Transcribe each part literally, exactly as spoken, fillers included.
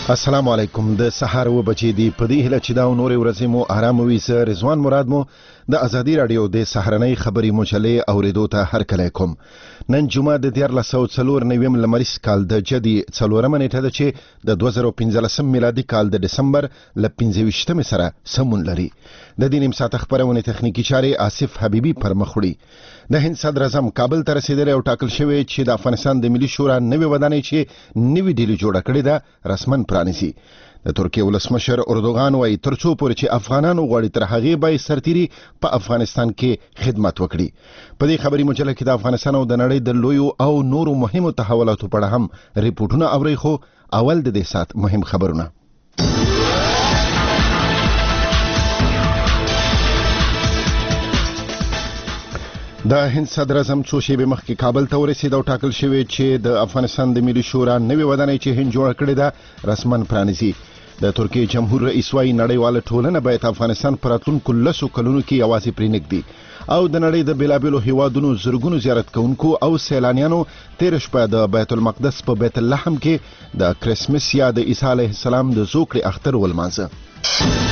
السلام علیکم. د سهار و بجې دی په دې هله چې دا نورې ورځې مو آرام وي. زه رضوان مراد مو د ازادي رادیو د سهارنۍ خبري مجلې اوریدو ته هرکلی کوم. نن جمعه د دیارلس سوه څلور نویم لمریز کال د جدي څلورمه نیټه ده چې د دوه زره پنځلسم میلادي کال د دسمبر له پنځه ویشتمې سره سمون لري. د دې نیم ساعته خپرونې تخنیکي چارې آصف حبیبي پر مخ وړي. د هند صدر اعظم کابل ته رسیدلی او ټاکل شوی چې د افغانستان د ملي شورا نوې ودانۍ چې نوې ډیلي جوړه کړې ده رسماً پرانیسي. د ترکیې ولسمشر اردوغان وایي ترڅو پورې چې افغانانو غواړي تر هغې به یې سرتیري په افغانستان کې خدمت وکړي. په دې خبري مجله کې د افغانستان او د نړۍ د لویو او نورو مهمو تحولاتو په اړه هم ریپورټونه اورئ. خو اول د دې ساعت مهم خبرونه. د هند صدر اعظم څو شېبې مخکې کابل ته ورسېد او ټاکل شوی چې د افغانستان د ملي شورا نوې ودانۍ چې هند جوړه کړې ده رسماً پرانیسي. د ترکیې جمهور رئیس وايي نړیواله ټولنه باید افغانستان په راتلونکو لسو کلونو کې یوازې پرېنږدي او د نړۍ د بېلابېلو هیوادونو زرګونو زیارت کوونکو او سیلانیانو تېره شپه د بیت المقدس په بیت اللحم کې د کرسمس یا د عیسی علیه السلام د زوکړې اختر ولمانځه.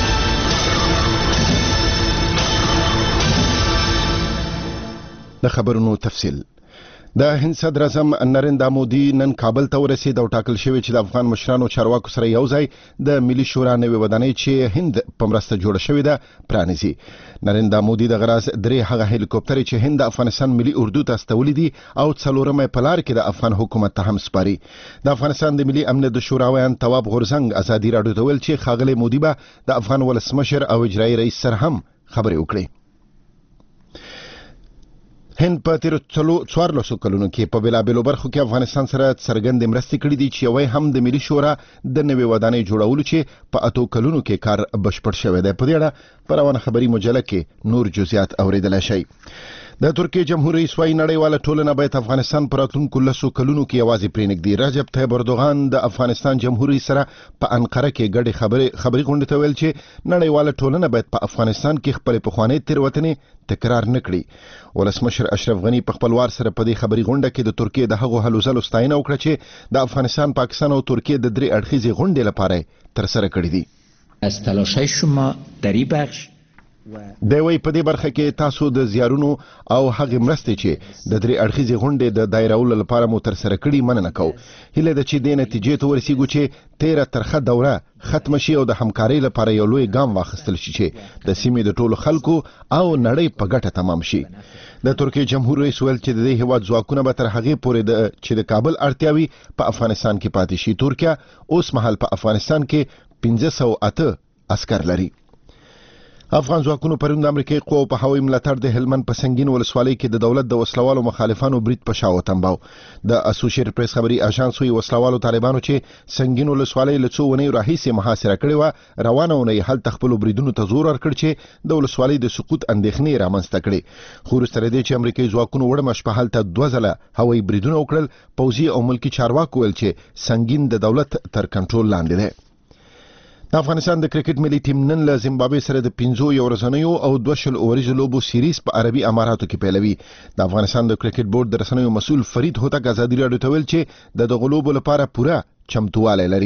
د خبرونو تفصیل. د هند صدر اعظم نریندرا مودي نن کابل ته ورسېد او ټاکل شوی چې د افغان مشرانو چارواکو سره یو ځای د ملي شورا نوې ودانۍ چې هند په مرسته جوړه شوې ده پرانیسي. نریندرا مودي د غراز درې هغه هلیکوپټرې چې هند د افغانستان ملي اردو ته استولې دي او څلورمه په لار کې د افغان حکومت ته هم سپاري. د افغانستان د ملي امنیت د شوراویان تواب غورزنګ ازادي رادیو ته ویل چې ښاغلی مودي به د افغان ولسمشر او اجرایي رئیس سره هم خبرې وکړي. هند په تیرو څوارلسو کلونو کې په بېلابېلو برخو کې افغانستان سره څرګندې مرستې کړې دي چې یوه هم د ملي شورا د نوې ودانۍ جوړولو چې په اتو کلونو کې کار بشپړ شوی دی. په دې اړه په روانه خبري مجله کې نور جزئیات اوریدلی شئ. د ترکیې جمهور رئیس وايي نړیواله ټولنه باید افغانستان په راتلونکو لسو کلونو کې یوازې پرېنږدي. رجب طیب اردوغان د افغانستان جمهور رئیس سره په انقره کې ګډې خبرې غونډې ته ویل چې نړیواله ټولنه باید په افغانستان کې خپلې پخوانۍ تېروتنې تکرار نه کړي. ولسمشر اشرف غني په خپل وار سره په دې خبري غونډه کې د ترکیې د هغو هلو ځلو ستاینه وکړه چې د افغانستان، پاکستان او ترکیې د درې اړخیزې غونډې لپاره ترسره کړي دي. از تلاش‌های شما در این بخش دی وی په دې برخه کې تاسو د زیارونو او هغې مرستې چې د درې اړخیزې غونډې د دایرولو لپاره مو ترسره کړي مننه کوو. هیله ده چې دې نتیجې ته ورسیږو چې تیره ترخه دوره ختمه شي او د همکارۍ لپاره یو لوی ګام واخیستل شي چې د سیمې د ټولو خلکو او نړۍ په ګټه تمام شي. د ترکیې جمهور رئیس ویل چې د دې هیواد ځواکونه به تر هغې پورې چې د کابل اړتیاوي په افغانستان کې پاتې شي. ترکیه اوس مهال په افغانستان کې پنځه سوه اته عسکر لري. افغان ځواکونو پرون د امریکایي قواو په هوایي ملاتړ د هلمند په سنګین ولسوالۍ کې د دولت د وسلوالو مخالفانو برید په شا وتنباو. د اسوسییټډ پریس خبري اژانس وایي وسلوالو طالبانو چې سنګین ولسوالۍ له څو اونیو راهیسې محاصره کړې وه روانه اونۍ هلته خپلو بریدونو ته زور ورکړ چې د ولسوالۍ د سقوط اندېښنې رامنځته کړې. خو وروسته له دې چې امریکایي ځواکونو وړمه شپه هلته دوه ځله هوایي بریدونه وکړل، پوځي او ملکي چارواکو ویل چې سنګین د دولت تر کنټرول لاندې دی. د افغانستان د کرکټ ملي ټیم نن له زیمبابوې سره د پنځو یو ورځنیو او دوه شل اووریزو لوبو سیریز په عربي اماراتو کې پیلوي. د افغانستان د کرکټ بورډ د رسنیو مسؤل فرید هوتک ازادي رادیو ته ویل چې د دغو لوبو لپاره پوره چمتووالی لري.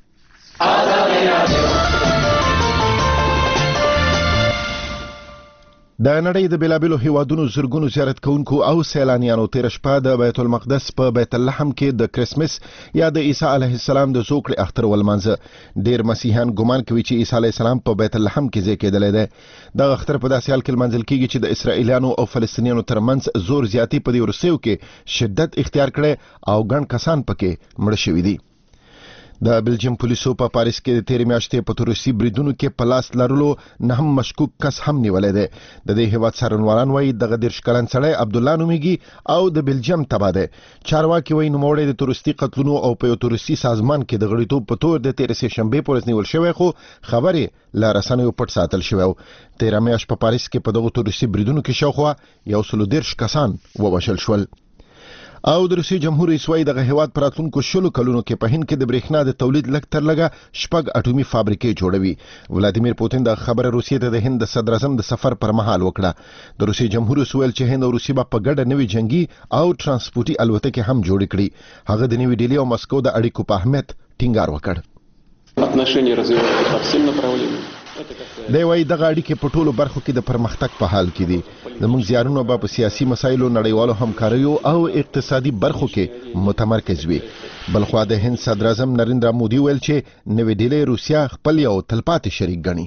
د نړۍ د بېلابېلو هیوادونو زرګونو زیارت کوونکو او سیلانیانو تېره شپه د بیت المقدس په بیت اللحم کې د کرسمس یا د عیسی علیه السلام د زوکړې اختر ولمانځه. ډېر مسیحیان ګمان کوي چې عیسی علیه السلام په بیت اللحم کې ځای کېدلی دی. دغه اختر په داسې حال کې لمانځل کېږي چې د اسرائیلیانو او فلسطینیانو ترمنځ زور زیاتي په دې وروستیو کې شدت اختیار کړی او ګڼ کسان پکې مړه شوي دي. د بلجیم پولیسو په پاریس کې د تېرې میاشتې په تروریستي بریدونو کې په لاس لرلو نه هم مشکوک کس هم نیولی دی. د دې هیواد څارنوالان وایي دغه دېرش کلن سړی عبدالله نومیږي او د بلجیم تبع دی. چارواکي وایي نوموړی د تروریستي قتلونو او په یو تروریستي سازمان کې د غړیتوب په تور د تېرې سې شنبې په ورځ نیول شوی، خو خبرې له رسنیو پټ ساتل شوی و. تېره میاشت په پاریس کې په دغو تروریستي بریدونو کې شاوخوا یو سلو دېرش کسان ووژل شول. او د روسیې جمهور رئیس وايي دغه هیواد په راتلونکو شلو کلونو کې په هند کې د برېښنا د تولید لږ تر لږه شپږ اټومي فابریکې جوړوي. ولادیمیر پوتین د خبره روسیې ته د هند د صدر اعظم د سفر پر مهال وکړه. د روسیې جمهور رئیس ویل چې هند او روسیې به په ګډه نوې جنگي او ترانسپورتي الوتکې هم جوړې کړي. هغه د نوې ډیلي او مسکو د اړیکو په اهمیت ټینګار وکړ. отношения развиваются по всем направлениям. دی وايي دغه اړیکې په ټولو برخو کې د پرمختګ په حال کې دي. زموږ زیارونه به په سیاسي مسایلو، نړیوالو همکاریو او اقتصادي برخو کې متمرکز وي. بلخوا د هند صدر اعظم نریندرا مودي ویل چې نوې ډیلي روسیا خپل یو تلپاتې شریک ګڼي.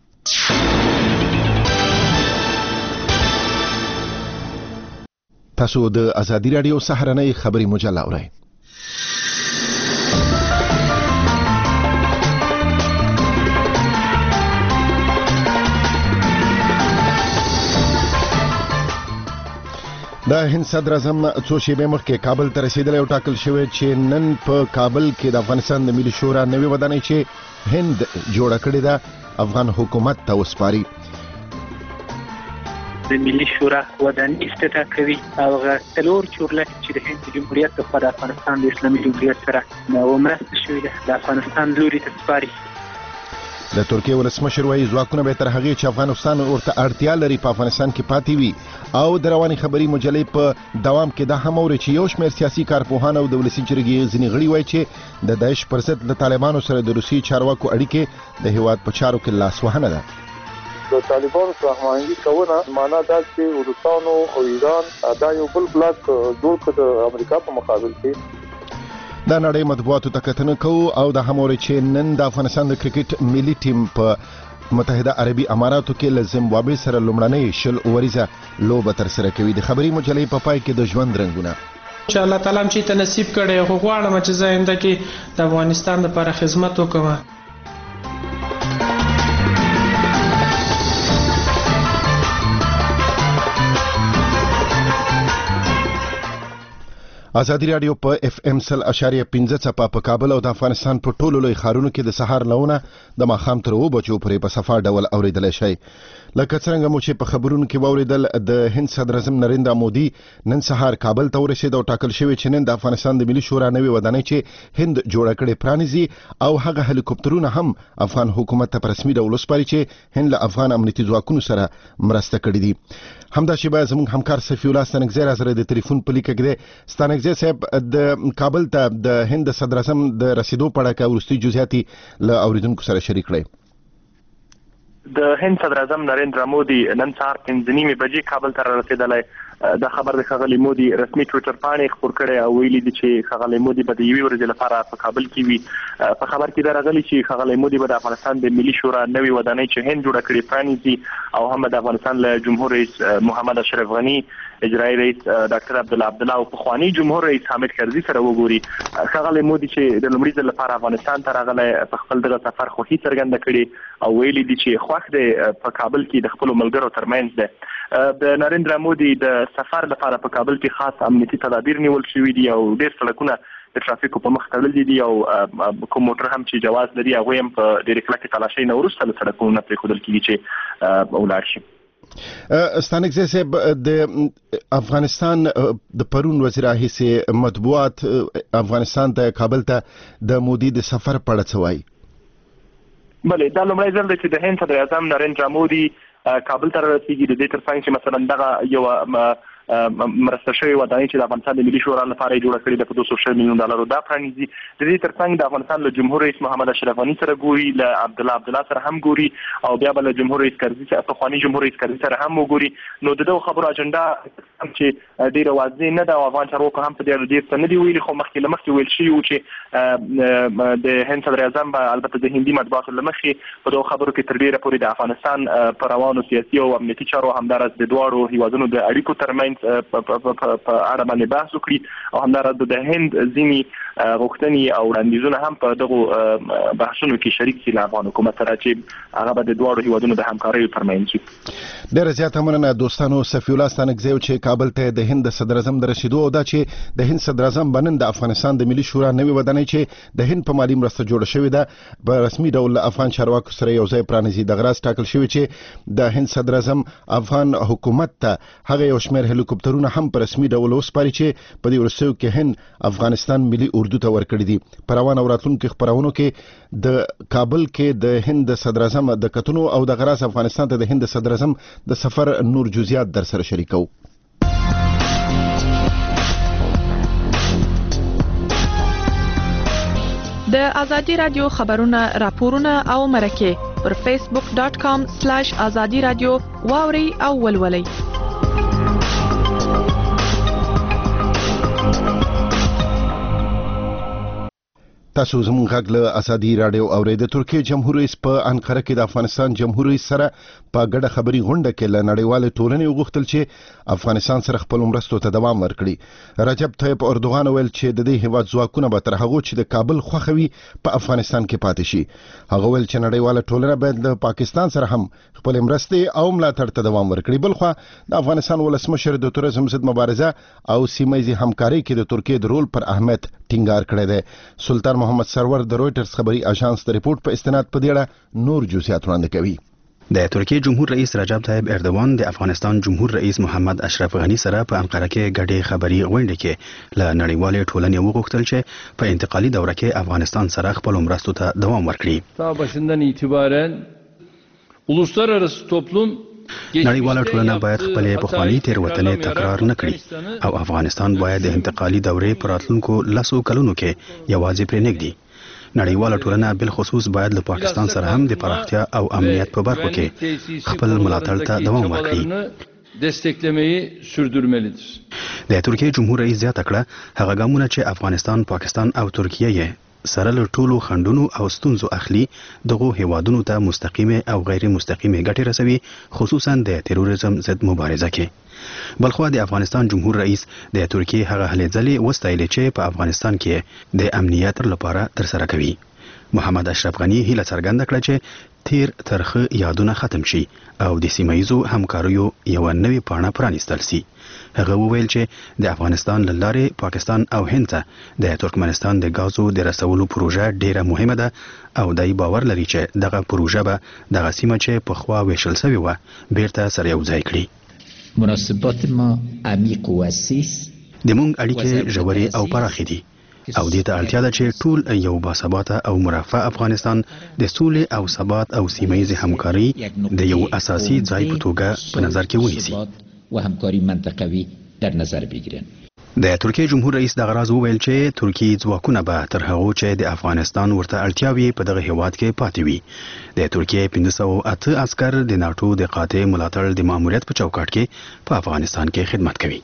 تاسو د ازادي راډیو سهارنۍ خبري مجله اورئ. د هند صدر اعظم څو شېبې مخکې کابل ته رسیدلی او ټاکل شوی چې نن په کابل کې د افغانستان د ملي شورا نوې ودانۍ چې هند جوړه کړې ده افغان حکومت ته وسپاري. د ملي شورا ودانۍ افتتاح کوي او هغه څلور چورلکې چې د هند جمهوریت لخوا د افغانستان د اسلامي جمهوریت سره مرسته شوې ده د افغانستان لوري ته سپاري. د ترکیې ولسمشر وایي ځواکونه به تر هغې چې افغانستان ورته اړتیا لري په افغانستان کې پاتې وي. او د روانې خبري مجلې په دوام کې دا هم اوري چې یو شمېر سیاسي کارپوهان او د ولسي جرګې ځینې غړي وایي چې د داعش پر ضد د طالبانو سره د روسي چارواکو اړیکې د هیواد په چارو کې لاسوهنه ده. د طالبانو سره هماهنګي کونه معنا دا چې روسانو او ایران دا یو بل بلاک جوړ کړ د امریکا په مقابل کې. دا نړۍ مطبوعاتو ته کتنه کوو او دا هم اوري چې نن د افغانستان د کرکټ ملي ټیم په متحده عربي اماراتو کې له زیمبابوې سره لومړنۍ شل اوریزه لوبه ترسره کوي. د خبري مجلې په پای کې د ژوند رنګونه چې الله تعالی هم چې ته نصیب کړی خو غواړم چې زه آینده کې د افغانستان لپاره خدمت وکړم. ازادي راډیو په اف ام سل اشاریه پنځه څپه په کابل او د افغانستان په ټولو لوی ښارونو کې د سهار لونه د ماښام تر اوه بجو پورې په صفا ډول اوریدلی شئ. لکه څرنګه مو چې په خبرونو کې واوریدل د هند صدر اعظم نریندرا مودي نن سهار کابل ته ورسېد او ټاکل شوی چې نن د افغانستان د ملي شورا نوې ودانۍ چې هند جوړه کړې پرانیزي او هغه هلیکوپټرونه هم افغان حکومت ته په رسمي ډول وسپاري چې هند له افغان امنیتي ځواکونو سره مرسته کړې دي. همدا شیبه زموږ همکار صفی الله ستانکزی را سره د ټلیفون په لیکه کې دی. ستانکزی صاحب د کابل ته د هند صدر اعظم د رسیدو په اړه وروستي جزئیاتي له اوریدونکو سره شریک کړئ. د هند صدر اعظم نریندرا مودي نن سهار پنځه نیمې بجې کابل ته رسیدلی. دا خبر د ښاغلي مودي رسمي ټویټر پاڼې خپور کړی او ویلي دي چې ښاغلي مودي به د یوې ورځې لپاره په کابل کې وي. په خبر کې دا راغلي چې ښاغلي مودي به د افغانستان د ملي شورا نوې ودانۍ چې هند جوړه کړې پرانیزي او هم د افغانستان له جمهور رئیس محمد اشرف غني، اجرایي رئیس ډاکټر عبدالله عبدالله او پخوانی جمهور رئیس حامد کرزي سره وګوري. ښاغلي مودي چې د لومړي ځل لپاره افغانستان ته راغلی په خپل دغه سفر خوښي څرګنده کړې او ویلي دي چې خوښ دی په کابل کې د خپلو ملګرو ترمنځ دی. د نریندرا مودي د سفر لپاره په کابل کې خاص امنیتي تدابیر نیول شوي دي او ډېر سړکونه د ترافیکو په مخ تړلي دي او کوم موټر هم چې جواز لري هغوی هم په ډېرې کلکې تلاشۍ نه وروسته له سړکونو نه پرېښودل کېږي چې ولاړ شي. ستانکزی صاحب د افغانستان د پرون ورځې راهیسې مطبوعات افغانستان ته کابل ته د مودي د سفر په اړه څه وایي؟ بلې دا لومړی ځل دی چې د هند صدر اعظم نریندرا مودي کابل ته رسیږي. د دې ترڅنګ چې مثلا دغه یو مرسته شوې ودانۍ چې د افغانستان د ملي شورا لپاره یې جوړه کړې ده په دوه سوه شل میلیون ډالرو دا پرانیزي. د دې ترڅنګ د افغانستان له جمهور رئیس محمد اشرف غني سره ګوري، له عبدالله عبدالله سره هم ګوري او بیا به له جمهور رئیس کرزي سره پخواني جمهور رئیس کرزي سره هم وګوري. نو د دغو خبرو اجنډا چې ډېره واضح نه ده او افغان چارواکو هم په دې اړه ډېر څه نه دي ویلي، خو مخکې له مخکې ویل شوي وو چې د هند صدر اعظم به البته د هندي مطبوعاتو له مخې په دغو خبرو کې تر ډېره پورې د افغانستان په روانو سیاسي او امنیتي چارو همداراز د دواړو هیوادونو د اړیکو ترمنځ په اړه باندې بحث وکړي او همداراز د هند ځینې غوښتنې او وړاندیزونه هم په دغو بحثونو کې شریک شي له افغان حکومت سره چې هغه به د دواړو هیوادونو د همکاریو ترمنځ وي. ډېره زیاته مننه دوستانو. صفي الله ستانکزی چې کابل ته د هند صدر اعظم د رسیدو او دا چې د هند صدر اعظم به نن د افغانستان د ملي شورا نوې ودانۍ چې د هند په مالي مرسته جوړه شوې ده په رسمي ډول افغان چارواکو سره یو ځای پرانیزي. دغه راز ټاکل شوی چې د هند صدر اعظم افغان حکومت ته هغه یو شمېر هلیکوپټرونه هم په رسمي ډول وسپاري چې په دې وروستیو کې هند افغانستان ملي اردو ته ورکړي دي. په روانو او راتلونکو خپرونو کې د کابل کې د هند صدر اعظم د کتنو او د غراس افغانستان ته د هند صدر اعظم د سفر نور جزئیات در سره شریکو. د ازادي رادیو خبرونه راپورونه او مرکه پر فیسبوک ډاٹ کام سلیش ازادي رادیو واوري او ولولئ. تاسو زموږ غږ له ازادي رادیو اورئ. د ترکیې جمهور رئیس په انقره کې د افغانستان جمهور رئیس سره په ګډه خبري غونډه کې له نړیوال ټولنې وغوښتل چې افغانستان سره خپل مرستو ته دوام ورکړي. رجب طیب اردوغان ویل چې د دې هیواد ځواکونه به تر هغه چې د کابل خوخوي په افغانستان کې پاتې شي. هغه ویل چې نړیوال ټولنه باید د پاکستان سره هم خپل مرستې او ملاتړ ته دوام ورکړي. بلخو د افغانستان ولسمشر د تورزم ضد مبارزه او سیمه‌ییزې همکاري کې د ترکیې د رول پر اهمیت ټینګار کړی دی. سلطان محمد سرور د رويټرز خبري اژانس د ریپورت په استناد په دیړه نور جزئیات وړاندې کوي. د ترکیې جمهور رئیس رجب طیب اردوان د افغانستان جمهور رئیس محمد اشرف غنی سره په انقره کې ګډه خبري غونډه کې له نړیوال ټولنې وغوښتل چې په انتقالي دوره کې افغانستان سره خپل مرستو ته دوام ورکړي. تا başından itibaren uluslararası toplum نړیواله ټولنه باید خپل پخواني تېروتنې تکرار نه کړي او افغانستان باید د انتقالي دورې پر راتلونکو لسو کلونو کې یوازې پرې نږدي. نړیواله ټولنه بل خصوص باید له پاکستان سره هم د پراختیا او امنیت په برخو کې خپل ملاتړ ته دوام ورکړي. desteklemeyi sürdürmelidir. د ترکیې جمهور رئیس زیاته کړه هغه ګامونه چې افغانستان، پاکستان او ترکیه یې سره له ټولو خنډونو او ستونزو اخلي دغه هیوادونو ته مستقیمه او غیر مستقیمه ګټې رسوي، خصوصا د تروریزم ضد مبارزه کې. بلخو د افغانستان جمهور رئیس د ترکیې هغه هلې ځلې وستایلې چې په افغانستان کې د امنیت لپاره تر سره کوي. محمد اشرف غنی هیله څرګنده کړه چې تیر ترخه یادونه ختم شي او د سیمه‌ییزو همکاریو یو نوې پاڼه پرانیستل شي. هغه وویل چې د افغانستان له لارې پاکستان او هند ته د ترکمنستان د غازو د رسولو پروژه ډیره مهمه ده او دای باور لري چې دغه پروژه به دغه سیمه چې په خوا ویشل شوی و بیرته سره یو ځای کړي. مناسبات ما عمیق و اساس د مونږ اړیکې ژورې او پراخې دي او دې ته اړتیا ده چې ټول یو باثباته او مرفه افغانستان د سولې او ثبات او سیمه‌ییزې همکاري د یو اساسي ځای په توګه په نظر کې ونیسي و همکاری منطقوي در نظر بگیرن. د ترکیې جمهور رئیس د غراز وویل چې ترکیې ځواکونه به تر هغه چې د افغانستان ورته اړتیاوي په دغه هیواد کې پاتې وي. د ترکیې پنځه سوه اته عسكر د ناتو د قاطع ملاتړ د ماموریت په چوکاټ کې په افغانستان کې خدمت کوي.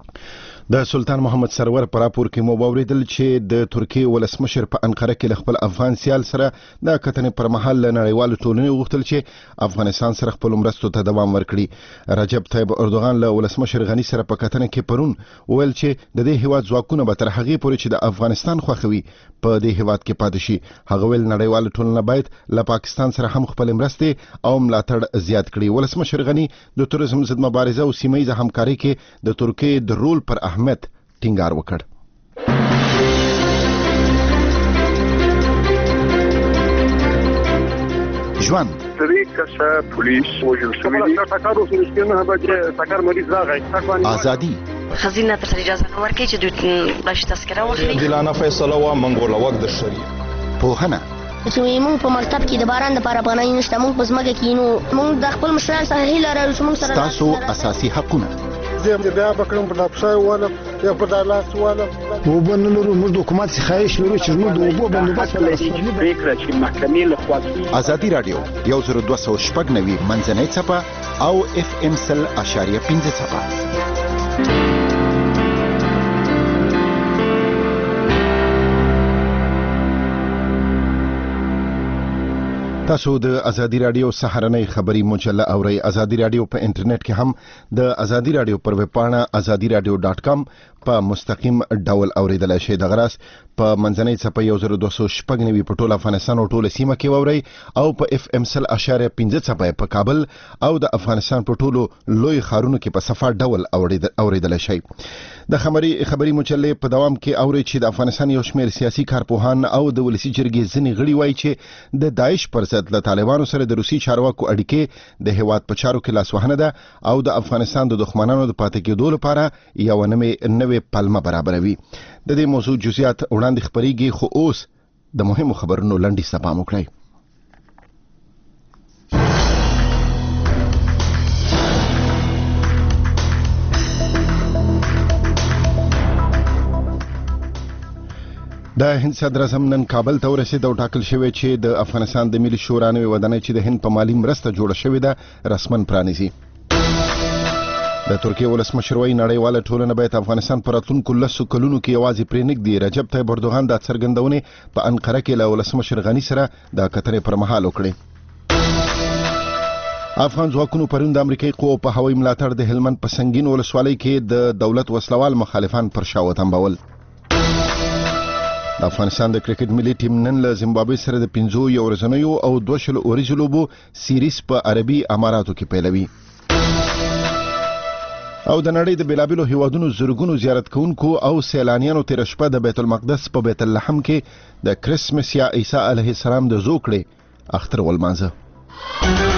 د سلطان محمد سرور پر راپور کې مو واوریدل چې د ترکیې ولسمشر په انقره کې خپل افغان سیال سره د کتنې پر مهال له نړیوال ټولنې وغوښتل چې افغانستان سره خپل مرستو ته دوام ورکړي. رجب طیب اردوغان له ولسمشر غنی سره په کتنې کې پرون ویل چې د دې هیواد ځواکونه به تر هغه پورې چې د افغانستان خوښوي په دې هیواد کې پاتې شي. هغه ویل نړیوال ټولنه باید له پاکستان سره هم خپل مرستې او ملاتړ زیات کړي. ولسمشر غنی د تروریزم ضد مبارزه او سیمه‌ییزه همکاري کې د ترکیې د رول پر اهمیت ټینګار وکړ. ژوند درې کسه پولیس وژل شوي دي. ټکر وشو نه به چې ټکر مریض راغی. ازادي خزینه ته اجازه نه ورکړي چې دوی بلش تذکره واخلي. عادلانه فیصله و منګول وق د شریعت. پوهنه چې موږ په مکتب کې د باران لپاره افغانۍ نشته، موږ په ځمکه کې نو موږ د خپل مشرانو څخه هیله لرو چې موږ سره تاسو اساسي حقونه زه بیا بکرم په لاپشای والا یا په دالاس والا وبن لرو موږ د حکومت خواهش لرو چې موږ د اوبو بندوبست لري چې پریکړه چې محکمې له خوا. ازادي رادیو یو زر دوه سوه شپږ نوي منځنۍ څپه او اف ام سل اشاریه پنځه څپه. تاسو د ازادي رادیو سهارنۍ خبري مجله اورئ. ازادي رادیو په انټرنیټ کې هم د ازادي رادیو پر ویب پاڼه ازادي رادیو ډاٹ کام په مستقیم ډول اوریدلای شئ. د غراس په منځنۍ څپه یو زر دوه سوه شپږ نوي په ټول افغانستان او ټول سیمه کې واورئ او په اف ام سل اشاریه پنځه څپه په کابل او د افغانستان په ټولو لوی ښارونو کې په صفه ډول اوریدلای شئ. د خبري خبري مجلې په دوام کې اوري چې د افغانستان یو شمېر سیاسي کارپوهان او د ولسی جرګې ځینې غړي وایي چې د داعش پر ضد له طالبانو سره د روسي چارواکو اړیکې د هیواد په چارو کې لاسوهنه ده او د افغانستان د دښمنانو د پاتې کېدو لپاره یو نوې نوې پلمه برابروي. د دې موضوع جزئیات وړاندې خبريږي، خو اوس د مهمو خبرونو لنډي سپام وکړئ. د هند صدر اعظم نن کابل ته ورسېد او ټاکل شوی چې د افغانستان د ملي شورا نوې ودانۍ چې د هند په مالي مرسته جوړه شوې ده رسمن پرانیزي. د ترکیې ولسمشر وایي نړیواله ټولنه باید افغانستان په راتلونکو لسو کلونو کې یوازې پرې نږدي. رجب طیب اردوغان دا څرګندونې په انقره کې له ولسمشر غني سره د کتنې پر مهال وکړې. افغان ځواکونو پرون د امریکایي قوو په هوایي ملاتړ د هلمند په سنګین ولسوالۍ کې د دولت وسلوال مخالفان پر شا وتمبول. د افغانستان د کرکټ ملي ټیم نن له زیمبابوې سره د پنځو یو ورځنیو او دوه شلو اوریزو لوبو سیریز په عربي اماراتو کې پیلوي. او د نړۍ د بیلابیلو هیوادونو زرګونو زیارت کوونکو او سیلانیانو تېره شپه د بیت المقدس په بیت اللحم کې د کرسمس یا عیسی علیه السلام د زوکړې اختر ولمانځه.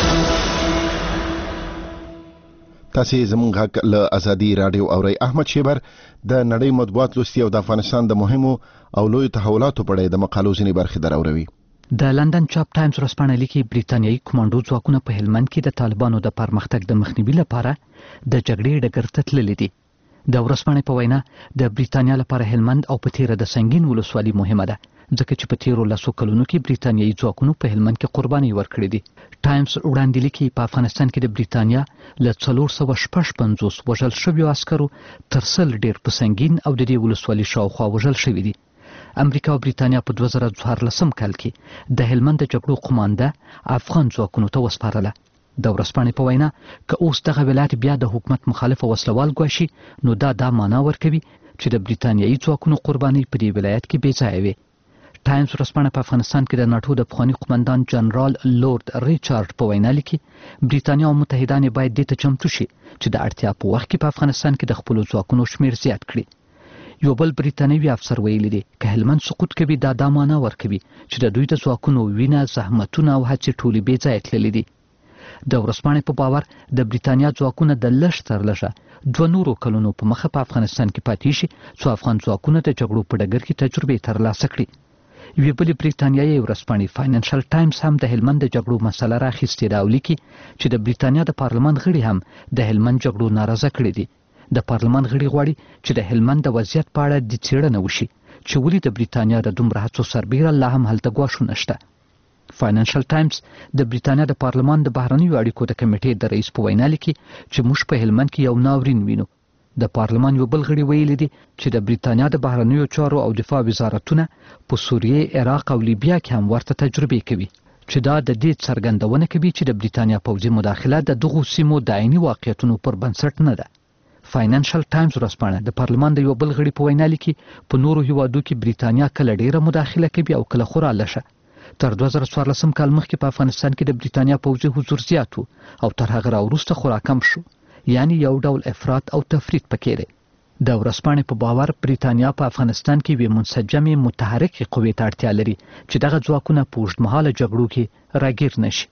تاسې زموږ غږ له ازادي راډیو اورئ. احمد شیبر د نړۍ مطبوعات لوستي او د افغانستان د مهمو او لویو تحولاتو په اړه د مقالو ځینې برخې دراوروي. د لندن چاپ ټایمز ورځپاڼه لیکي بریتانیایي کمانډو ځواکونه په هلمند کې د طالبانو د پرمختګ د مخنیوي لپاره د جګړې ډګر ته تللي دي. د ورځپاڼې په وینا د بریتانیا لپاره هلمند او په تیره د سنګین ولسوالي مهمه ده ځکه چې په تیرو لسو کلونو کې بریتانیایي ځواکونو په هلمند کې قرباني ورکړې دي. ټایمز وړاندې لیکي په افغانستان کې د بریتانیا له څلور سوه شپږ پنځوس وژل شویو عسکرو تر سل ډېر په سنګین او د دې ولسوالي شاوخوا وژل شوي دي. امریکا او بریتانیا په دوه زره څوارلسم کال کې د هلمند د جګړو قمانده افغان ځواکونو ته وسپارله. د ورځپاڼې په وینا که اوس دغه ولایت بیا د حکومت مخالف وسلوال ګواښي نو دا دا معنا ورکوي چې د بریتانیایي ځواکونو قرباني په دې ولایت کې بې ځایه وي. ټایمز ورځپاڼه په افغانستان کې د ناټو د پخواني قومندان جنرال لورد ریچارډ په وینا لیکي بریتانیا او متحدان باید دې ته چمتو شي چې د اړتیا په وخت کې په افغانستان کې د خپلو ځواکونو شمیر زیات کړي. یو بل بریتانوي افسر ویلي دی که هلمند سقوط کوي دا دا معنا ورکوي چې د دوی د ځواکونو وینه زحمتونه او هڅې ټولې بې ځایه تللي دي. د ورځپاڼې په باور د بریتانیا ځواکونه د لږ تر لږه دوه نورو کلونو په مخه په افغانستان کې پاتې شي څو افغان ځواکونه د جګړو په ډګر کې تجربې ترلاسه کړي. یوې بلې بریتانیایي ورځپاڼې فاینانشل ټایمز هم د هلمند د جګړو مسله راخیستې ده او لیکي چې د بریتانیا د پارلمان غړي هم د هلمند جګړو نارضه کړي دي. د پارلمان غړي غواړي چې د هلمند د وضعیت په اړه د څېړنه وشي چې ولې د بریتانیا د دومره هڅو سربیره لا هم هلته ګواښونه شته. فاینانشل ټایمز د بریتانیا د پارلمان د بهرنیو اړیکو د کمیټې د رئیس په وینا لیکي چې موږ په هلمند کې یو ناورین وینو. د پارلمان یو بل غړي ویلي دي چې د بریتانیا د بهرنیو چارو او دفاع وزارتونه په سوریې، عراق او لیبیا کې هم ورته تجربې کوي چې دا د دې څرګندونه کوي چې د بریتانیا پوځي مداخله د دغو سیمو د عیني واقعیتونو پر بنسټ نه ده. فاینانشل ټایمز ورځپاڼه د پارلمان د یو بل غړي په وینا لیکي په نورو هیوادو کې بریتانیا کله ډیره مداخله کوي او کله خورا لږه. تر دوه زره څوارلسم کال مخکې په افغانستان کې د بریتانیا پوځي حضور زیات و او تر هغه راوروسته خورا کم شو، یعنی یو ډول افراط او تفرید پکې دی. د ورځپاڼې په باور بریتانیا په افغانستان کې یوې منسجمې متحرکې قوې ته اړتیا لري چې دغه ځواکونه په اوږدمهاله جګړو کې راګیر نه شي.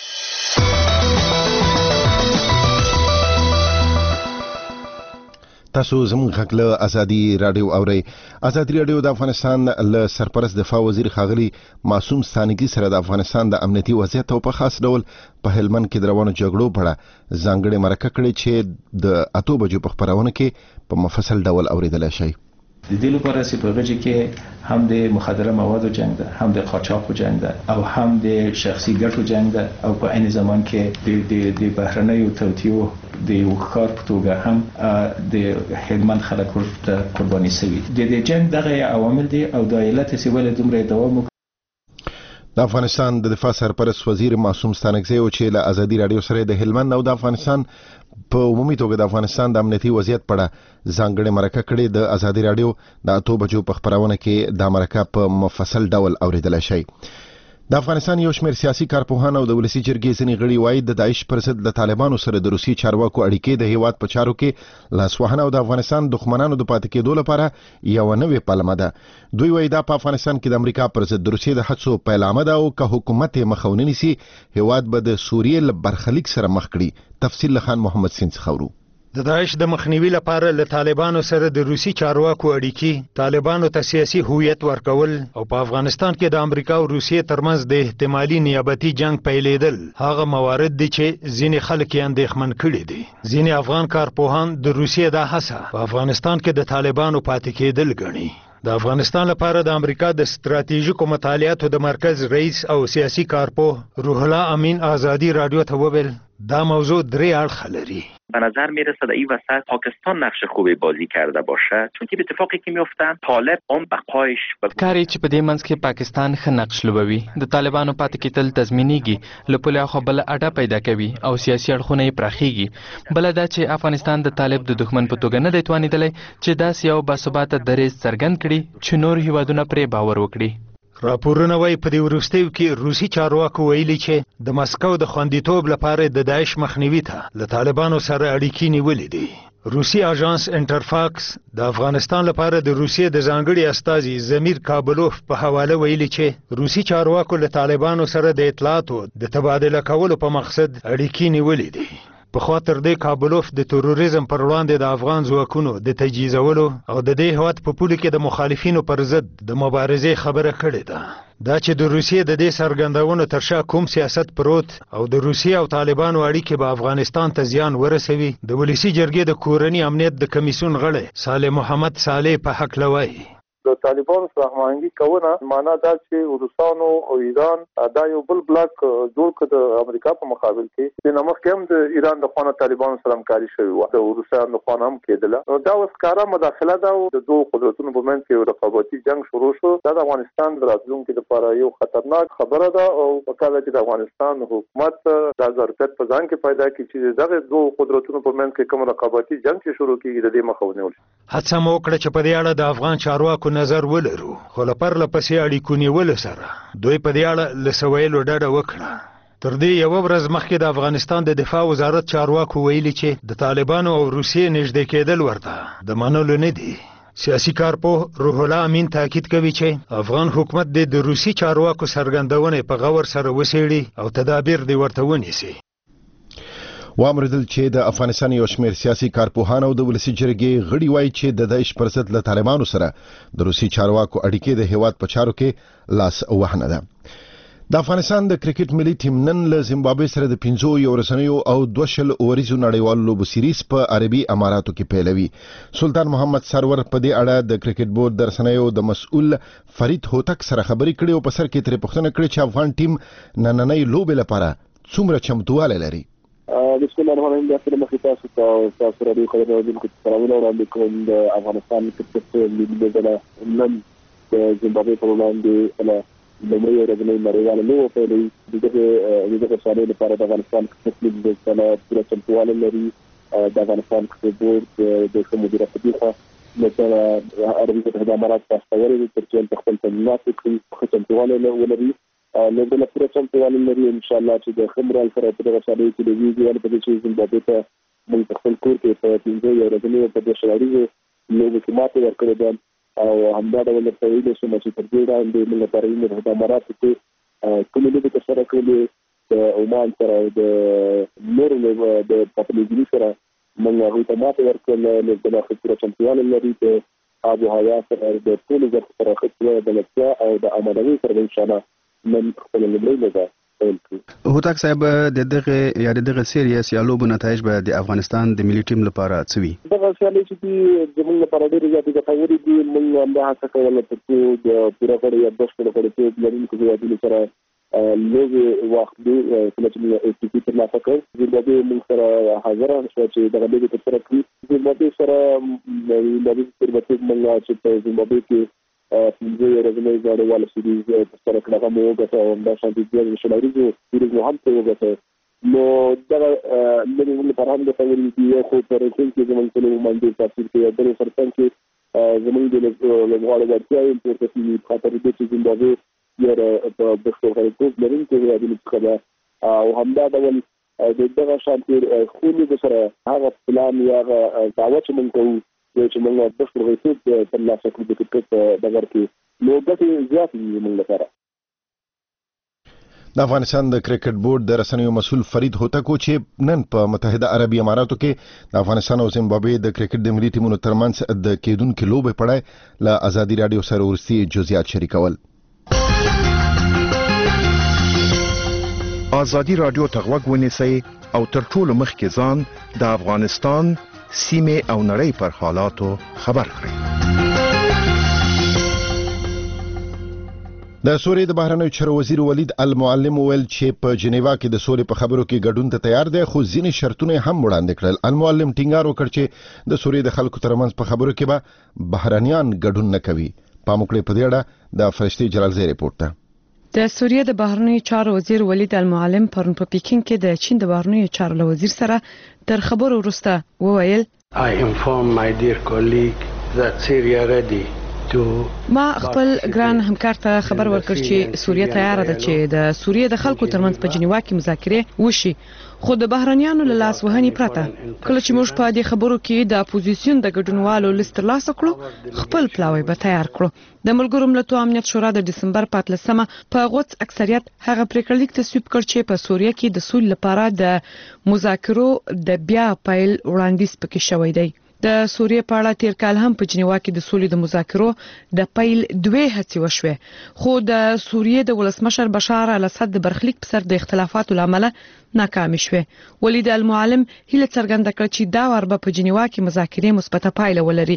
تاسو زموږ غږ له ازادي راډیو اورئ. ازادي راډیو د افغانستان له سرپرست دفاع وزیر ښاغلي معصوم ستانګي سره د افغانستان د امنیتي وضعیت او په خاص ډول په هلمند کې د روانو جګړو په اړه ځانګړې مرکه کړې چې د اتو بجو په خپرونه کې په مفصل ډول اوریدلی شئ. د دې لپاره چې په غږ کې هم د مخدره موادو جنگ ده، هم د قاچاقو جنگ ده او هم د شخصي ګټو جنگ ده او په عین زمان کې د د د بهرنیو توطیو د یو ښکار په توګه هم د هلمند خلک ورته قرباني شوي. د دې جنگ دغه عوامل دي او د علت چې ولې دومره دوام د افغانستان د دفاع سرپرست وزیر معصوم ستانکزی او چې له ازادي راډیو سره د هلمند او د افغانستان په عمومي توګه د افغانستان د امنیتي وضعیت په اړه ځانګړې مرکه کړې. د ازادي راډیو د اتو بجو په خپرونه کې دا مرکه په مفصل ډول اوریدلی شئ. د افغانستان یو شمېر سیاسي کارپوهان او د ولسي جرګې ځینې غړي وایي د داعش پر ضد د طالبانو سره د روسي چارواکو اړیکې د هیواد په چارو کې لاسوهنه او د افغانستان دښمنانو د پاتې کېدو لپاره یوه نوې پلمه ده. دوی وایي دا په افغانستان کې د امریکا پر ضد د روسیې د هڅو پیلامه ده او که حکومت یې مخه ونه نیسي هیواد به د سوریې له برخلیک سره مخ کړي. تفصیل له خان محمد سین څخه اورو. د داعش د مخنیوي لپاره له طالبانو سره د روسي چارواکو اړیکې، طالبانو ته سیاسي هویت ورکول او په افغانستان کې د امریکا او روسیې ترمنځ د احتمالي نیابتي جنگ پیلېدل هغه موارد دي چې ځینې خلک یې اندېښمن کړي دي. ځینې افغان کارپوهان د روسیې دا هڅه په افغانستان کې د طالبانو پاتې کېدل ګڼي. د افغانستان لپاره د امریکا د ستراتیژیکو مطالعاتو د مرکز رئیس او سیاسي کارپوه روح الله امین آزادی رادیو ته وویل دا موضوع درې اړخ لري. به نظر میرسه در این وسط پاکستان نقش خوبی بازی کرده باشه، چون که به اتفاقی که میافتن طالب هم بقایش کاری چې په دې منځ کې پاکستان ښه نقش لوبوي، د طالبانو پاتې کېدل تضمینېږي، له پولې خوا بله اډه پیدا کوي او سیاسي اړخونه یې پراخېږي. بله دا چې افغانستان د طالب د دښمن په توګه نه دی توانېدلی چې داسې یو باثباته دریځ څرګند کړي چې نور هیوادونه پرې باور وکړي. راپورونه وایي په دې وروستیو کې روسي چارواکو ویلي چې د مسکو د خوندیتوب لپاره د داعش مخنیوي ته له طالبانو سره اړیکې نیولې دي. روسي اژانس انټرفاکس د افغانستان لپاره د روسیې د ځانګړي استازي زمیر کابلوف په حواله ویلي چې روسي چارواکو له طالبانو سره د اطلاعاتو د تبادله کولو په مقصد اړیکې نیولې دي. په خاطر د کابلوف د تروریزم پر وړاندې د افغان ځواکونو د تجهیزولو او د دې هواد په پولو کې د مخالفینو پر ضد د مبارزې خبره کړې ده. دا چې د روسیې د دې څرګندونو تر شا کوم سیاست پروت او د روسیې او طالبانو اړیکې به افغانستان ته زیان ورسوي، د ولسي جرګې د کورني امنیت د کمیسیون غړی صالح محمد صالح په هکله وایي. د طالبانو سره هماهنګي کونه معنا دا چې روسانو او ایران دا یو بل بلاک جوړ کړ د امریکا په مقابل کې د نمک هم د ایران د خانه طالبانو سره همکاري شوی و، د روسانو د خانه هم کېدله. نو دا اوس کارا مداخله دا د دوه قدرتونو په منځ کې رقابتي جنگ شروع شو. دا د افغانستان د راتلونکو لپاره یو خطرناک خبره ده او په کله چې د افغانستان حکومت د ضرورت په ځان کې پیدا کړي چې دغه دوه قدرتونو په منځ کې کوم رقابتي جنگ چې شروع کیږي د دې مخه ونیول شي. هڅه مو وکړه چې په دې اړه د افغان چارواکو نظر ولرو، خو له پرله پسې اړیکو نیولو سره دوی په دې اړه له څه ویلو ډډه وکړه. تر دې یوه ورځ مخکې د افغانستان د دفاع وزارت چارواکو ویلي چې د طالبانو او روسیې نږدې کېدل ورته د منلو نه دي. سیاسي کارپوه روح الله امین تاکید کوي چې افغان حکومت د روسي چارواکو څرګندونې په غور سره وڅېړي او تدابیر دې ورته ونیسي. وامردل چې د افغانستان یو شمېر سیاسي کارپوهان او د ولسي جرګې غړي وایي چې د داعش پر ضد له طالبانو سره د روسي چارواکو اړیکې د هیواد په چارو کې لاس وهنه ده. د افغانستان د کرکټ ملي ټیم نن له زیمبابوې سره د پنځو یو رسنیو او دوه شل اوریزو نړیوالو لوبو سیریز په عربي اماراتو کې پیلوي. سلطان محمد سرور په دې اړه د کرکټ بورډ د رسنیو د مسؤل فرید هوتک سره خبرې کړې او په سر کې ترې پوښتنه کړې چې افغان ټیم نننۍ لوبې لپاره څومره چمتووالی لري. بسم الله الرحمن الرحیم. د خپل مخې تاسو ته تاسو راډیو خبرونه اوریدونکو ته سلامونه وړاندې کوم. د افغانستان کرکټ ملي لوبډله نن د زیمبابوې پر وړاندې خپله لومړۍ ورځنۍ نړیواله لوبه پیلوي. د دغې د دغې سیالۍ لپاره د افغانستان کرکټ ملي لوبډله پوره چمتووالی لري. د افغانستان کرکټ بورډ د ښه مدیریت په دې خوا له عربي متحده امارات څخه استولی دی تر څو هلته خپل تمرینات وکړي، ښه چمتووالی ولري. لوبډله پوره چمتووالی لري انشاءالله چې د ښه مورال سره په دغه سیالیو کې لوبېږي. ولې په دې چې زیمبابوې ته موږ په خپل کور کې په پنځه یو ورځنیو په دوه شل اړیزو لوبو کې ماتې ورکړې ده او همدا ډول درته ویلی شم چې تر دې وړاندې موږ په عربي متحده اماراتو کې کومې لوبې ترسره کړلې د عمان سره او د نورو د پاپولیګري سره موږ هغوی ته ماتې ورکړل. لوبډله ښه پوره چمتووالی لري. د آب و هوا سره د ټولو برخو سره ښه پوره بلدتیا او د امادګۍ سره انشاءالله نن خپل لومړۍ لوبه پیل کړو. هوتک صاحب د دغه یا د دغه سیریس یا لوبو نتایج به د افغانستان د ملي ټیم لپاره څه وي؟ دغه سیالۍ چې دي زموږ لپاره ډېرې زیاتې ګټورې دي. موږ همدا هڅه کوله تر څو د پوره غړي یا بشپړ غړیتوب لرونکو هېوادونو سره لوبې واخلو. کله چې موږ ایف ټي پي ترلاسه کړ زیمبابوې موږ سره حاضره شوه چې دغه لوبې ترسره کړي. زیمبابوې سره زیمبابوې تېروتنې موږ چې په زیمبابوې کې پنځه یو ورځنۍ نړیواله سیریز ترسره کړه، هغه مو وګټه او همداشان د دوه شل اړیزو سیریز مو هم ترې وګټه. نو دغه لوبې موږ لپاره هم ګټورې دي. یو خو په رنکینګ کې زموږ په لوبو باندې تاثیر کوي او بل ترڅنګ کې زموږ د لوبغاړو وړتیاوې هم پورته کېږي په خاطر دې چې زیمبابوې یو په بشپړ غړیتوب لرونکو هېوادونو څخه ده او همدا ډول د دغه شانتې ښو لوبو سره هغه پلان یا هغه دعوه چې موږ کوو چې موږ بشپړ غړیتوب ترلاسه کړو د کرکټ په ډګر کې، نو ګټې زیاتې دي زموږ لپاره. د افغانستان د کرکټ بورډ د رسنیو مسؤل فرید هوتک چې نن په متحده عربي اماراتو کې د افغانستان او زیمبابوې د کرکټ د ملي ټیمونو ترمنځ د کېدونکې لوبې په اړه له ازادي راډیو سره وروستي جزئیات شریکول. ازادي راډیو ته غوږ ونیسئ او تر ټولو مخکې ځان د افغانستان سیمه او نړۍ پر حالاتو خبر کړئ. د سوریې د بهرنیو چارو وزیر ولید المعلم ویل چې په جنیوا کې د سولې په خبرو کې ګډون ته تیار دی، خو ځینې شرطونه هم وړاندې کړل. المعلم ټینګار وکړ چې د سوریې د خلکو ترمنځ په خبرو کې به بهرنیان ګډون نه کوي. پام وکړئ په دې اړه د فرشتي جلالزی رپورټ ته. د سوریې د بهرنیو چارو وزیر ولید المعلم پرون په پیکینګ کې د چین د بهرنیو چارو وزیر سره تر خبرو وروسته وویل I inform my dear colleague that Syria ready ما خپل ګران همکار ته خبر ورکړ چې سوریه تیار ده چې د سوریې د خلکو ترمنځ په جنیوا کې مذاکره وشي، خو د بهرنیانو له لاس وهنې پرته. کله چې موږ په دې خبرو کې د اپوزیسیون د ګډونوالو لیست ترلاسه کړو، خپل پلاوی به تیار کړو. د ملګرو ملتونو امنیت شورا د دسمبر په اتلسمه په غوڅ اکثریت هغه پریکړه لیک تصویب کړ چې په سوریه کې د سولې لپاره د مذاکرو د بیا پیل وړاندیز پکې شوی دی. د سوریې په اړه تیر کال هم په جنیوا کې د سولې د مذاکرو د پیل دوه هڅې وشوې، خو د سوریې د ولسمشر بشار الاسد د برخلیک په سر د اختلافاتو لامل ناکامې شوې. ولید المعلم هیله څرګنده کړه چې دا ور به په جنیوا کې مذاکرې مثبته پایله ولري.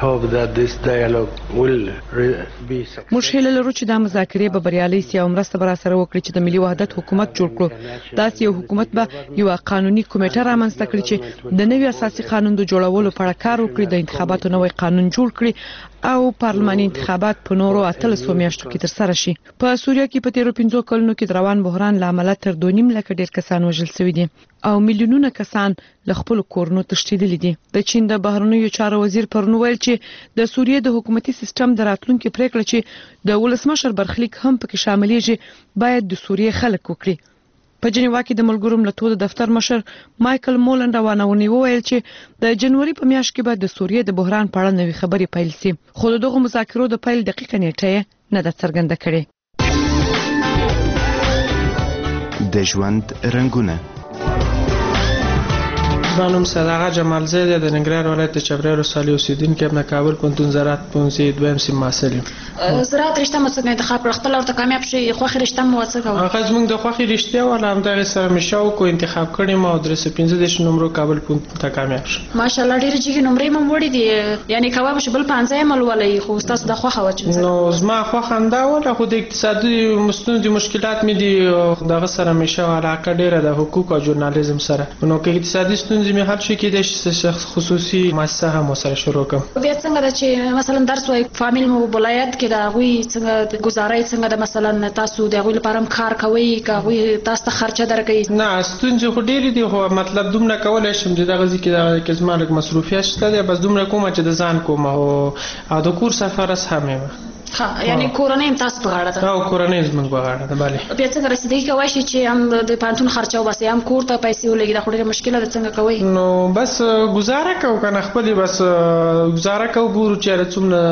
موږ هیله لرو چې دا مذاکرې به بریالي سي او مرسته به راسره وکړي چې د ملي وحدت حکومت جوړ کړو. داسې یو حکومت به یو قانوني کمیټه رامنځته کړي چې د نوي اساسي قانون د جوړولو په اړه کار وکړي، د انتخاباتو نوی قانون جوړ کړي او پارلماني انتخابات په نورو اتلسو میاشتو کې ترسره شي. په سوریه کې په تیرو پنځو کلونو کې د روان بحران لامل تر دوه نیم لکه ډیر کسان وژل شوي دي او میلیونونه کسان له خپل کورونو تښتېدلي دي. د چین د بهرنیو چارو وزیر پرون ویل چې د سوریې د حکومتي سیستم د راتلونکو پریکړه چې د ولسمشر برخلیک هم پکې شاملېږي باید د سوریې خلک وکړي. په جنیوا کې د ملګرو ملتونو د دفتر مشر مایکل مولن روانونی وویل چې د جنوري په میاشت کې به د سوریې د بحران په اړه نوې خبرې پیل شي، خو دغه مذاکرو د پیل دقیقه نیټه نه ده څرګنده کړې. د ژوند رنگونه زما نوم صداقت جمال زید د ننګرهار ولایت د چبریر ولسوالۍ اوسیدونکی یم. د کابل پوهنتون زراعت پوهنځي دویم صنف محصل یم. زراعت رشته مو څنګه انتخاب کړه؟ خپل ورته کامیاب شي؟ خوښې رشته مو څه کوه؟ هغه زموږ د خوښې رشته ولا همدغه سره مې شوق او انتخاب کړی ما او درې سوه پنځه دېرش نمرو کابل پوهنتون ته کامیاب شوم. ماشاءالله ډېرې جګې نمرې مو وړې دي، یعنی کوه چې بل پنځه یې ملولئ، خو ستاسو د خوښه وه چې نو زما خوښه همدا وله، خو د اقتصادي ستونزې مشکلات مې دي دغه سره مې شوه علاقه ډېره د حقوق او ژورنالیزم سره، نو که اقتصادي ستونزې مې حل شي کېدای شي شخص خصوصي مؤسسه هم سره شروع کوم. بیا څنګه ده چې مثلا درس وای فامیل مو ولایت کې دا غوي څنګه گزارای څنګه ده مثلا تاسو د غوي لپاره کار کوي که غوي تاسو ته خرچه درکې؟ نه ستونزې خو ډېرې دي، خو مطلب دومره کولای شم چې دغه ځکه دا کې زما لږ مصروفیت شته دی، بس دومره کوم چې د ځان کوم او د کور سفارس هم یم. ها یعنی کورنۍ تاسو په غاړه ده؟ او کورنۍ زموږ په غاړه ده. بله. بیا څنګه رسیدګي کوای شي چې هم د پانتون خرچه وباسي هم کور ته پیسې ولګي؟ دا خو ډېره مشکله ده، څنګه کوئ؟ نو بس گزاره کوو کنه خپل، بس گزاره کوو ګورو چې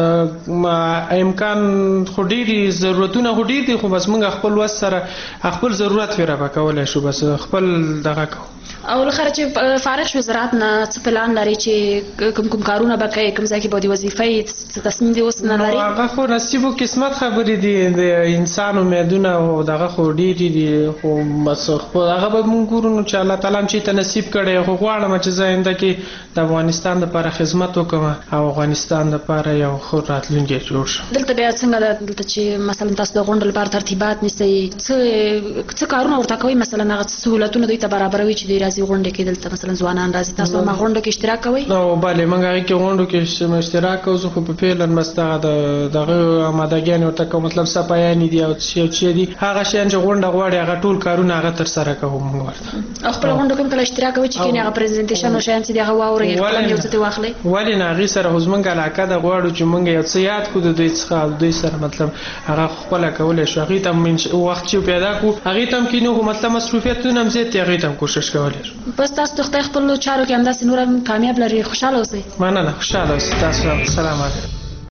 څومره امکان خو ډېری ضرورتونه خو ډېر دي، خو بس موږ خپل وس سره خپل ضرورت ویره پکولای شو، بس خپل دغه کوو. او لخر چې فارغ شو زراعت نه څه پلان لري چې کوم کوم کارونه به کوي، کوم ځای کې به د وظیفې تصمیم دی اوس نه لري؟ هغه خو نصیب او قسمت خبرې دي، د انسان امیدونه او دغه خو ډېرې دي، خو بس خپل هغه به موږ ګورو نو چې الله تعالی چې ته نصیب کړی، خو غواړم چې زه آینده کې د افغانستان لپاره خدمت وکړم او افغانستان لپاره یو ښه راتلونکی جوړ شي. دلته بیا څنګه ده دلته چې مثلا تاسو د غونډو لپاره ترتیبات نیسئ؟ څه څه کارونه ورته کوئ؟ مثلا هغه سهولتونه دوی ته برابروي چې دوی راځي غونډې کې دلته مثلا ځوانان راځي، تاسو هم غونډو کې اشتراک کوئ؟ نو بله موږ هغې کې غونډو کې اشتراک کوو، زه خو په فعلا بس دغه د دغه آمادګیانې ورته کوم، مطلب صفایانې دي او څه چې دي هغه شیان چې غونډه غواړي هغه ټول کارونه هغه ترسره کوو موږ ورته. او خپل غونډو کې هم کله اشتراک کوئ چې کینې هغه پریزنټیشن او شیان چې دي هغه واورئ قلم یو څه ترې واخلئ؟ ولې نه، هغې سره خو زموږ علاقه ده، غواړو چې موږ یو څه یاد کړو د دوی څخه او دوی سره مطلب هغه خپله کولی شو، هغې ته هم وخت چې پیدا کړو هغې ته هم کینو، خو مطلب مصروفیتونه هم زیات دي، هغې ته هم کوشش کولی شو. بس تاسو د خدای خپلو چارو کې همداسې نور هم کامیاب لري، خوشحاله اوسئ. مننه، خوشحاله اوسئ. تاسو هم سلام علیکم.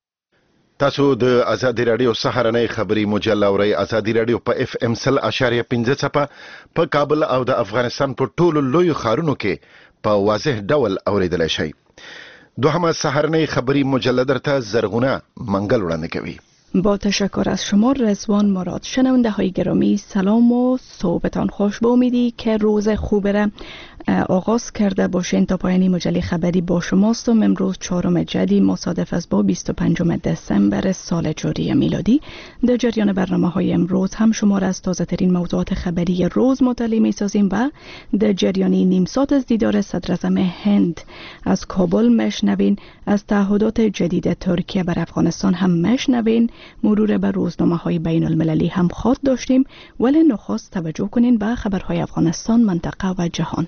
تاسو د ازادي رادیو سهارنۍ خبري مجله اورئ. ازادي رادیو په اف ام سل اشاریه پنځه څپه په کابل او د افغانستان په ټولو لویو ښارونو کې په واضح ډول اوریدلی شئ. دوهمه سهارنۍ خبري مجله درته زرغونه منګل وړاندې کوي. با تشکر از شما رضوان مراد. شنونده های گرامی سلام و صحبتان خوش. با امیدی که روز خوب را آغاز کرده باشین تا پایانی مجله خبری با شماستم. امروز چهارم جدی مصادف است با بیست و پنجم دسامبر سال جاری میلادی. در جریان برنامه های امروز هم شما را از تازه ترین موضوعات خبری روز مطلع می سازیم و در جریان نیم ساعت از دیدار صدراعظم هند از کابل مشنوین. از تعهدات جدید ترکیه بر افغانستان هم مشنوین. مرور بر روزنامه های بین المللی هم خواهد داشتیم، ولی نخست توجه کنین به خبرهای افغانستان، منطقه و جهان.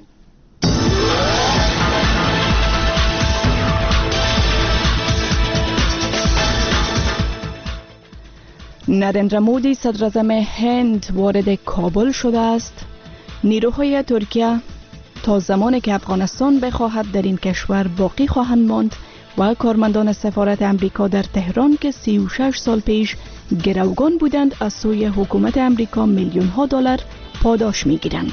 نریندرا مودی صدراعظم هند وارد کابل شده است. نیروهای ترکیه تا زمانی که افغانستان بخواهد در این کشور باقی خواهند ماند و کارمندان سفارت امریکا در تهران که سی و شش سال پیش گروگان بودند از سوی حکومت امریکا میلیون ها دلار پاداش میگیرند.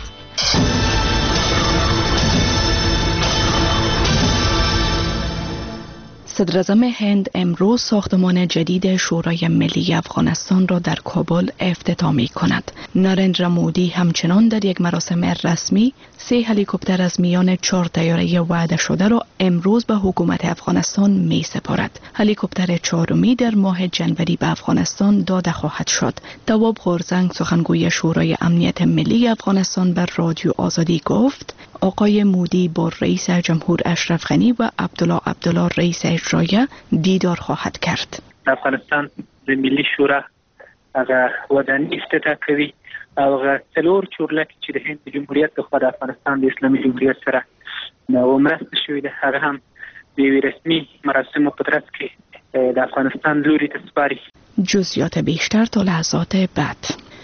صدراعظم هند امروز ساختمان جدید شورای ملی افغانستان را در کابل افتتاح می کند. نریندرا مودی همچنان در یک مراسم رسمی سه هلیکوپتر از میان چهار طیاره وعده شده را امروز به حکومت افغانستان می سپارد. هلیکوپتر چهارمی در ماه جنوری به افغانستان داده خواهد شد. تواب غورزنگ سخنگوی شورای امنیت ملی افغانستان بر رادیو آزادی گفت آقای مودی با رئیس جمهور اشرف غنی و عبدالله عبدالله رئیس اجرایی دیدار خواهد کرد. افغانستان د ملي شورا هغه ودانۍ افتتاح کوي او هغه څلور چورلک چې د هند جمهوریت لخوا د افغانستان د اسلامي جمهوریت سره نو مرسته شوې ده هغه هم د رسمي مراسمو په ترڅ کې د افغانستان لوري ته سپاري. جزئیات بیشتر تا لحظات بعد.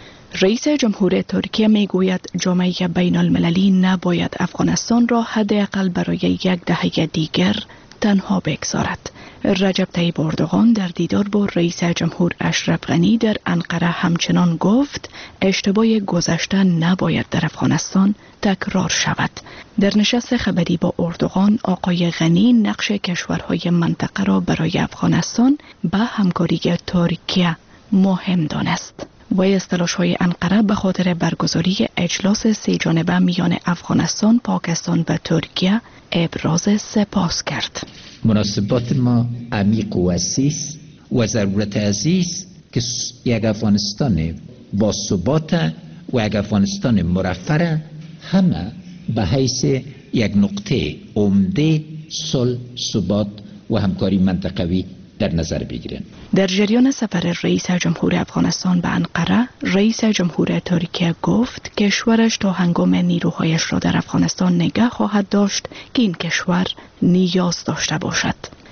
رئیس جمهور ترکیه می گوید جامعه بین المللی نباید افغانستان را حداقل برای یک دهه دیگر تنها بگذارد. رجب طیب اردوغان در دیدار با رئیس جمهور اشرف غنی در انقره همچنان گفت اشتباه گذشته نباید در افغانستان تکرار شود. در نشست خبری با اردوغان آقای غنی نقش کشورهای منطقه را برای افغانستان به همکاری ترکیه مهم دانست. وی از تلاش‌های انقره به خاطر برگزاری اجلاس سه جانبه میان افغانستان، پاکستان و ترکیه ابراز سپاس کرد. مناسبات ما عمیق و وسیع و ضرورت عزیز که یک افغانستان با ثبات و یک افغانستان مرفه همه به حیث یک نقطه عمده صلح، ثبات و همکاری منطقوی در نظر بگیرند. در جریان سفر رئیس جمهور افغانستان به انقره، رئیس جمهور ترکیه گفت کشورش تا هنگام نیروهایش را در افغانستان نگه خواهد داشت که این کشور نیاز داشته باشد.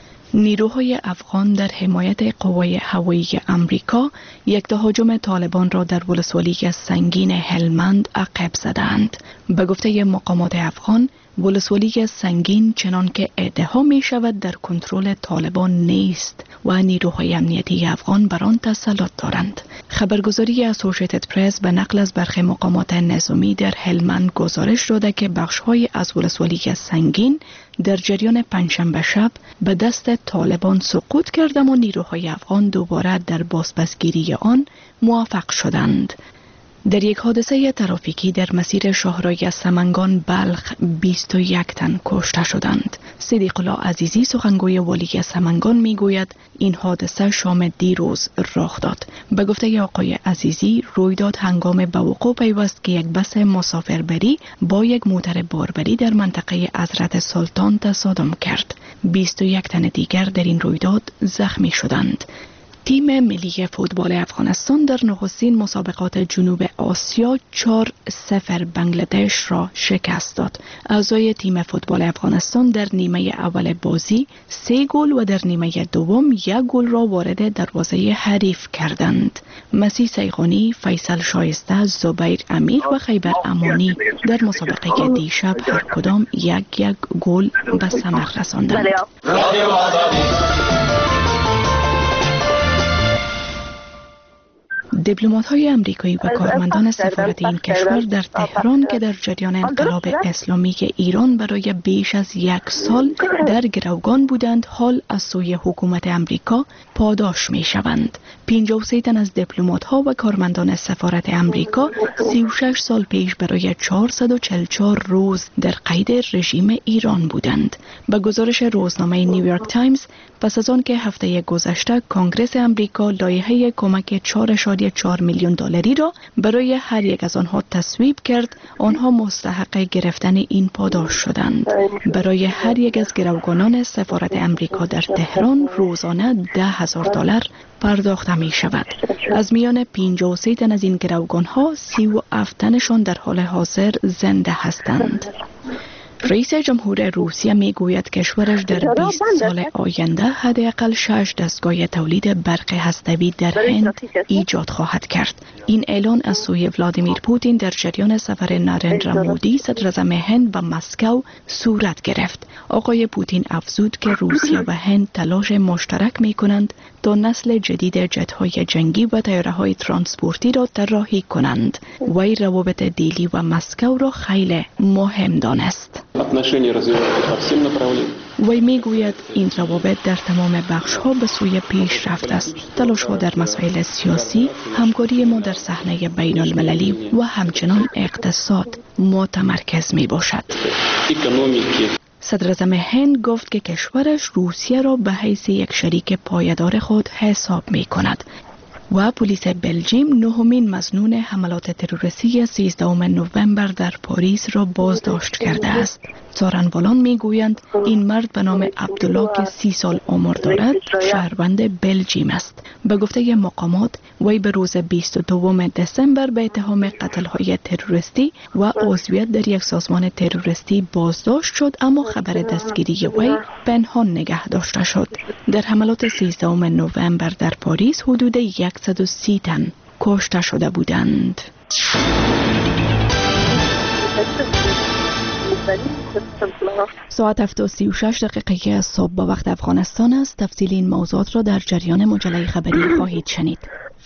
نیروهای افغان در حمایت قوای هوایی امریکا یک تهاجم طالبان را در ولسوالی سنگین هلمند عقب زدند. به گفته مقامات افغان، ولسوالی سنگین چنان که ادعا می شود در کنترل طالبان نیست و نیروهای امنیتی افغان بر آن تسلط دارند. خبرگزاری اسوسییتد پرس به نقل از برخی مقامات نظامی در هلمند گزارش داده که بخش‌های از ولسوالی سنگین در جریان پنجشنبه شب به دست طالبان سقوط کرده و نیروهای افغان دوباره در بازپسگیری آن موفق شدند. در یک حادثه ترافیکی در مسیر شاهراه سمنگان بلخ بیست و یک تن کشته شدند. صدیق الله عزیزی سخنگوی والی سمنگان میگوید این حادثه شام دیروز رخ داد. به گفته آقای عزیزی رویداد هنگام به وقوع پیوست که یک بس مسافربری با یک موتر باربری در منطقه حضرت سلطان تصادم کرد. بیست و یک تن دیگر در این رویداد زخمی شدند. تیم ملی فوتبال افغانستان در نخستین مسابقات جنوب آسیا چهار صفر بنگلادش را شکست داد. اعضای تیم فوتبال افغانستان در نیمه اول بازی سه گل و در نیمه دوم یک گل را وارد دروازه حریف کردند. مسیح سیغانی، فیصل شایسته، زبیر امیر و خیبر امانی در مسابقه دیشب هر کدام یک یک گل به ثمر رساندند. دیپلمات‌های آمریکایی و کارمندان سفارت این کشور در تهران که در جریان انقلاب اسلامی ایران برای بیش از یک سال در گروگان بودند حال از سوی حکومت آمریکا پاداش می‌شوند. پنجاه و سه تن از دیپلمات‌ها و کارمندان سفارت آمریکا سی و شش سال پیش برای چهارصد و چهل و چهار روز در قید رژیم ایران بودند. به گزارش روزنامه نیویورک تایمز، پس از آن که هفته گذشته کنگره آمریکا لایحه کمک چهار ممیز چهار میلیون دلاری را برای هر یک از آنها تصویب کرد، آنها مستحق گرفتن این پاداش شدند. برای هر یک از گروگانان سفارت آمریکا در تهران روزانه ده هزار دلار پرداخت می شود. از میان پنجاه و سه تن از این گروگان ها سی و هفت تنشان در حال حاضر زنده هستند. رئیس جمهور روسیه می گوید کشورش در بیست سال آینده حداقل شش دستگاه تولید برق هسته‌ای در هند ایجاد خواهد کرد. این اعلان از سوی ولادیمیر پوتین در جریان سفر نارندرا مودی صدر اعظم هند به مسکو صورت گرفت. آقای پوتین افزود که روسیه و هند تلاش مشترک می کنند تا نسل جدید جت‌های جنگی و طیاره‌های ترانسپورتی را طراحی کنند. وی روابط دیلی و مسکو را خیلی مهم دانست. وی می گوید این روابط در تمام بخش ها به سوی پیشرفت است. تلاش ها در مسائل سیاسی، همکاری ما در صحنه بین المللی و همچنان اقتصاد متمرکز می باشد. صدر اعظم هند گفت که کشورش روسیه را به حیث یک شریک پایدار خود حساب می کند. و پلیس بلژیم نهمین مظنون حملات تروریستی سیزدهم نوامبر در پاریس را بازداشت کرده است. سارنوالان میگویند این مرد به نام عبدالله که سی سال عمر دارد شهروند بلژیم است. به گفته مقامات وی به روز بیست و دوم دسامبر به اتهام قتل‌های تروریستی و عضویت در یک سازمان تروریستی بازداشت شد، اما خبر دستگیری وی پنهان نگه داشته شد. در حملات سیزدهم نوامبر در پاریس حدود صد و سی تن کشته شده بودند. ساعت هفت و سی و شش دقیقه از صبح با وقت افغانستان است. تفصیل این موضوعات را در جریان مجله خبری خواهید شنید.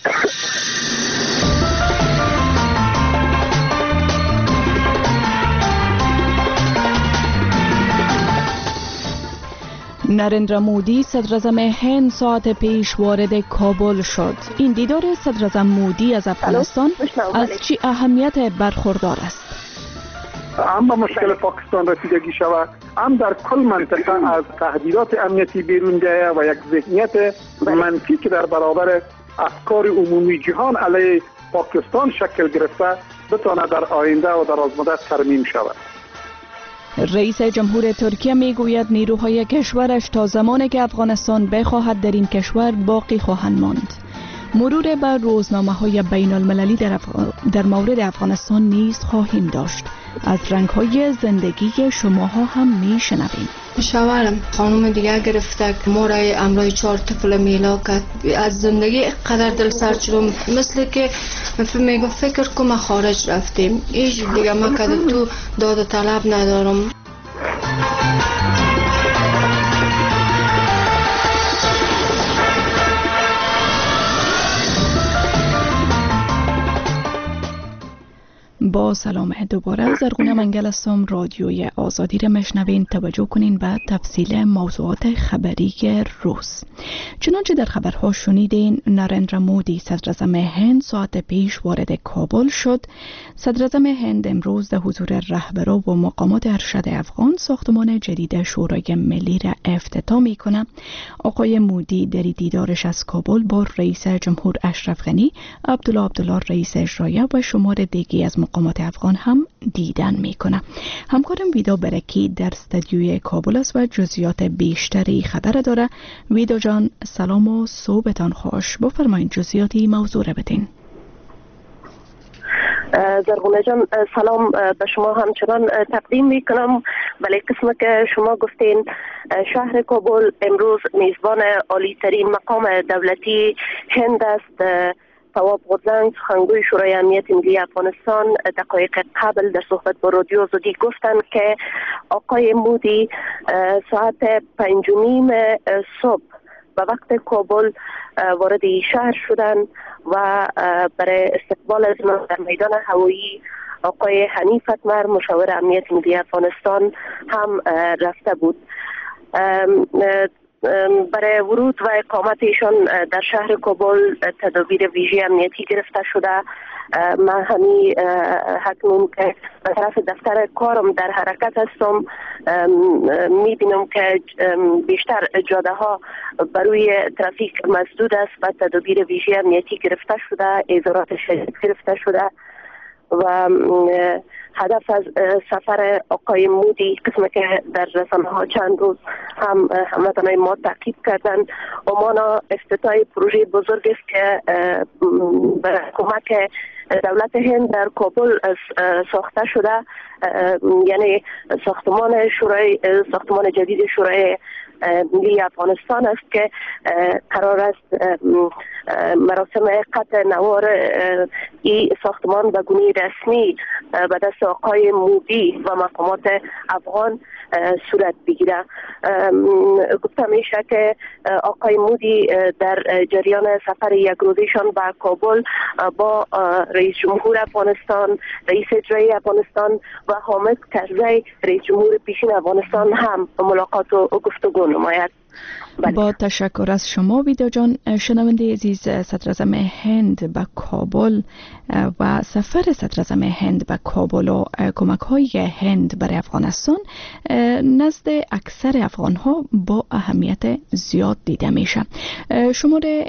نریندرا مودی صدر اعظم هند ساعت پیش وارد کابل شد. این دیدار صدر اعظم مودی از افغانستان از چه اهمیت برخوردار است؟ هم به مشکل پاکستان رسیدگی شود، هم در کل منطقه از تهدیدات امنیتی بیرون بیاید و یک ذهنیت منفی که در برابر افکار عمومی جهان علیه پاکستان شکل گرفته بتواند در آینده و در آزمودت ترمیم شود. رئیس جمهور ترکیه میگوید نیروهای کشورش تا زمانی که افغانستان بخواهد در این کشور باقی خواهند ماند. مرور بر روزنامه‌های بین المللی در, اف... در مورد افغانستان نیز خواهیم داشت. از رنگ‌های زندگی شماها هم میشنویم. شوهرم خانم دیگه گرفته ما را امرای چهار طفل میلا کرد. از زندگی قدر دل سر شدم، مثل که میگم فکر کنم خارج رفتیم، ایش دیگه ما که تو داد طلب ندارم. با سلام دوباره زرغونه منگل هستم. رادیوی آزادی را مشنوین. توجه کنین به تفصیل موضوعات خبری روز. چنانچه در خبرها شنیدین، نریندرا مودی صدر اعظم هند ساعت پیش وارد کابل شد. صدر اعظم هند امروز در حضور رهبران و مقامات ارشد افغان ساختمان جدید شورای ملی را افتتاح می‌کند. آقای مودی در دیدارش از کابل با رئیس جمهور اشرف غنی، عبدالله عبدالله رئیس اجرایی و شمار دیگری از مقامات افغان هم دیدن میکنه. همکارم ویدا برکی در استودیوی کابل است و جزئیات بیشتری خبر داره. ویدا جان سلام و صبحتان خوش. بفرمایید جزئیاتی موضوع را بدین. زرغونه جان سلام به شما همچنان تقدیم میکنم. ولی قسم که شما گفتین شهر کابل امروز میزبان عالی ترین مقام دولتی هند است. تواب غرزنگ سخنگوی شورای امنیت ملی افغانستان دقایق قبل در صحبت با رادیو آزادی گفتند که آقای مودی ساعت پنج و نیم صبح به وقت کابل وارد شهر شدن و برای استقبال از من در میدان هوایی آقای حنیف اتمر مشاور امنیت ملی افغانستان هم رفته بود. برای ورود و اقامت ایشان در شهر کابل تدابیر ویژه امنیتی گرفته شده. من همی حکنون که به طرف دفتر کارم در حرکت هستم، میبینم که بیشتر جاده ها بروی ترافیک مسدود است و تدابیر ویژه امنیتی گرفته شده، ایزارات شدید گرفته شده و هدف از سفر آقای مودی قسمه که در رسانه ها چند روز هم هموطنان ما تعقیب کردن، عمان افتتاح پروژه بزرگ است که برای کمک دولت هند در کابل ساخته شده، یعنی ساختمان شورای ساختمان جدید شورای ملی افغانستان است که قرار است مراسم قطع نوار این ساختمان به گونه رسمی به دست آقای مودی و مقامات افغان صورت بگیره. گفته میشه که آقای مودی در جریان سفر یک روزشان به کابل با رئیس جمهور افغانستان، رئیس اجرایی افغانستان و حامد کرزی رئیس جمهور پیشین افغانستان هم ملاقات و گفتگو نماید. با تشکر از شما ویدا جان. شنونده عزیز، صدراعظم هند به کابل و سفر صدراعظم هند به کابل و کمک های هند برای افغانستان نزد اکثر افغان ها با اهمیت زیاد دیده میشه. شماره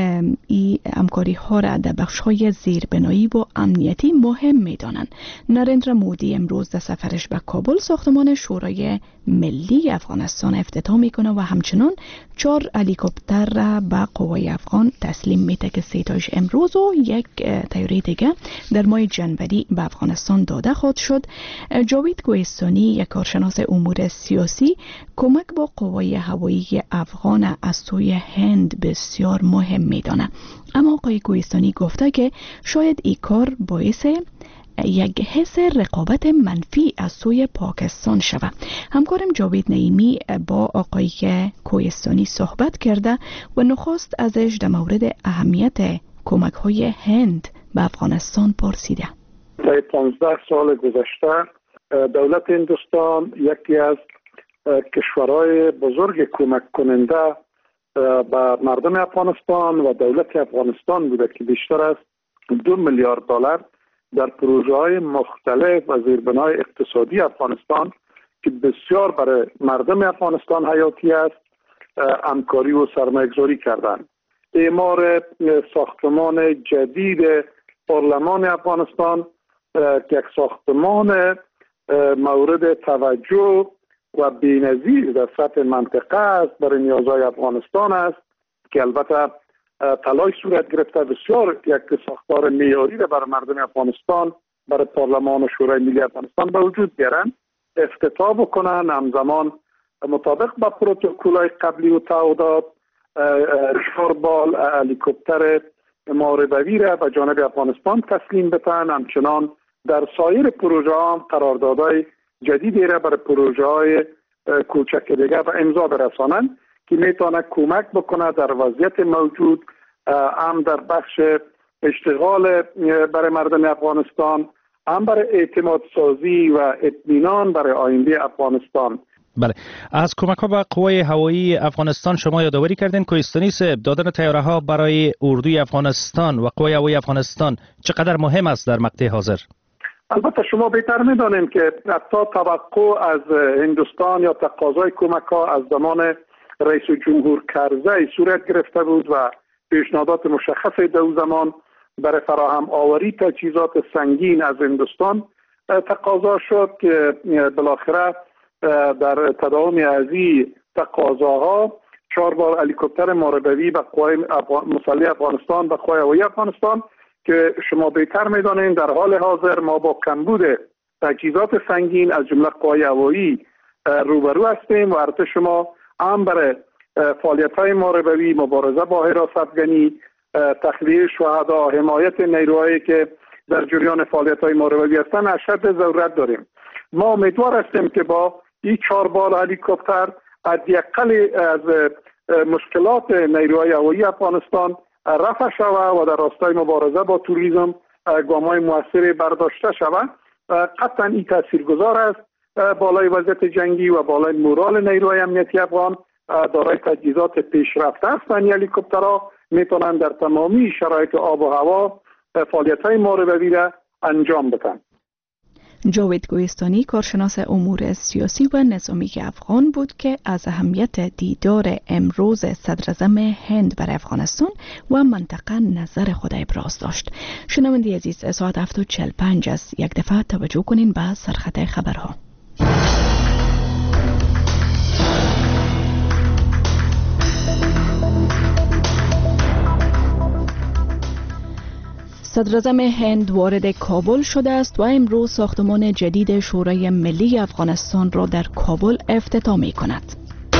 ای همکاری ها را در بخش های زیربنایی و امنیتی مهم می دانند. نریندرا مودی امروز در سفرش به کابل ساختمان شورای ملی افغانستان افتتاح می کنه و همچنان چهار هلیکوپتر را به قوای افغان تسلیم میده که سه تاش امروز و یک طیاره دیگه در ماه جنوری به افغانستان داده خواهد شد. جاوید کوهستانی، یک کارشناس امور سیاسی، کمک با قوای هوایی افغان از سوی هند بسیار مهم میدانه، اما آقای کوهستانی گفته که شاید این کار باعث یک حس رقابت منفی از سوی پاکستان شود. همکارم جاوید نعیمی با آقای کوهستانی صحبت کرده و نخست ازش در مورد اهمیت کمک های هند به افغانستان پرسیده. در پانزده سال گذشته دولت هندوستان یکی از کشورهای بزرگ کمک کننده به مردم افغانستان و دولت افغانستان بوده که بیشتر از دو میلیارد دلار در پروژه های مختلف و زیربنای اقتصادی افغانستان که بسیار برای مردم افغانستان حیاتی است همکاری و سرمایه‌گذاری کردند. اعمار ساختمان جدید پارلمان افغانستان که یک ساختمان مورد توجه و بی‌نظیر در سطح منطقه است برای نیازهای افغانستان است که البته تلاش صورت گرفته بسیار یک ساختار معیاری را برای مردم افغانستان برای پارلمان و شورای ملی افغانستان به وجود بیارن، افتتاح بکنن، همزمان مطابق با پروتکل‌های قبلی و تعهدات چهار بال هلیکوپتر محاربه‌ای را به جانب افغانستان تسلیم بتن، همچنان در سایر پروژه ها قراردادهای جدیدی را برای پروژه های کوچک دیگر و امضا برسانند که میتونه کمک بکنه در وضعیت موجود هم در بخش اشتغال برای مردم افغانستان، هم برای اعتماد سازی و اطمینان برای آینده افغانستان. بله، از کمک ها به قوای هوایی افغانستان شما یادآوری کردین. کوهستانی صاحب، دادن طیاره ها برای اردوی افغانستان و قوای هوایی افغانستان چقدر مهم است در مقطع حاضر؟ البته شما بهتر میدانید که حتی توقع از هندوستان یا تقاضای کمک ها از زمان رئیس جمهور کرزی صورت گرفته بود و پیشنهادات مشخص در زمان برای فراهم آوری تجهیزات سنگین از هندوستان تقاضا شد که بالاخره در تداوم ازی تقاضاها چهار بار هلیکوپتر محاربه‌ای به قوای مسلح افغانستان به قوای هوایی افغانستان که شما بهتر میدانید در حال حاضر ما با کمبود تجهیزات سنگین از جمله قوای هوایی روبرو هستیم و ارتش ما هم برای فعالیت‌های محاربه‌ای، مبارزه با حراست‌گنی، تخلیه شهدا، حمایت نیروهایی که در جریان فعالیت‌های محاربه‌ای هستند اشد ضرورت داریم. ما امیدوار هستیم که با این چهار بال هلیکوپتر حداقل از مشکلات نیروهای هوایی افغانستان رفع شود و در راستای مبارزه با توریسم گام‌های موثری برداشته شود. قطعا این تاثیرگذار است. بالای وضعیت جنگی و بالای مورال نیروهای امنیتی افغان دارای تجهیزات پیشرفته هستند. هلیکوپترها میتونن در تمامی شرایط آب و هوا فعالیت‌های محاربه‌ای را انجام بدن. جاوید کوهستانی کارشناس امور سیاسی و نظامی افغان بود که از اهمیت دیدار امروز صدراعظم هند بر افغانستان و منطقه نظر خود ابراز داشت. شنونده عزیز، ساعت هفت و چهل و پنج است. یک دفعه توجه کنین به سرخط خبرها. صدراعظم هند وارد کابل شده است و امروز ساختمان جدید شورای ملی افغانستان را در کابل افتتاح می کند.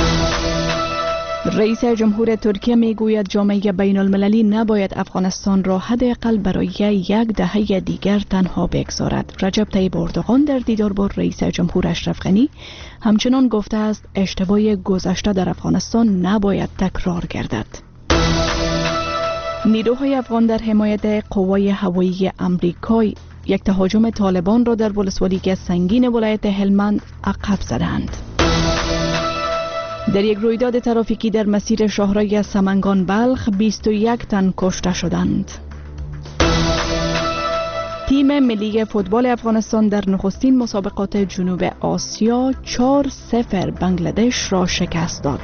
رئیس جمهور ترکیه می گوید جامعه بین المللی نباید افغانستان را حداقل برای یک دهه دیگر تنها بگذارد. رجب طیب اردوغان در دیدار با رئیس جمهور اشرف غنی همچنان گفته است اشتباه گذشته در افغانستان نباید تکرار گردد. نیروهای افغان در حمایت قوای هوایی امریکایی یک تهاجم طالبان را در ولسوالی سنگین ولایت هلمند عقب زدند. در یک رویداد ترافیکی در مسیر شاهراه سمنگان بلخ بیست و یک تن کشته شدند. تیم ملی فوتبال افغانستان در نخستین مسابقات جنوب آسیا چهار صفر بنگلادش را شکست داد.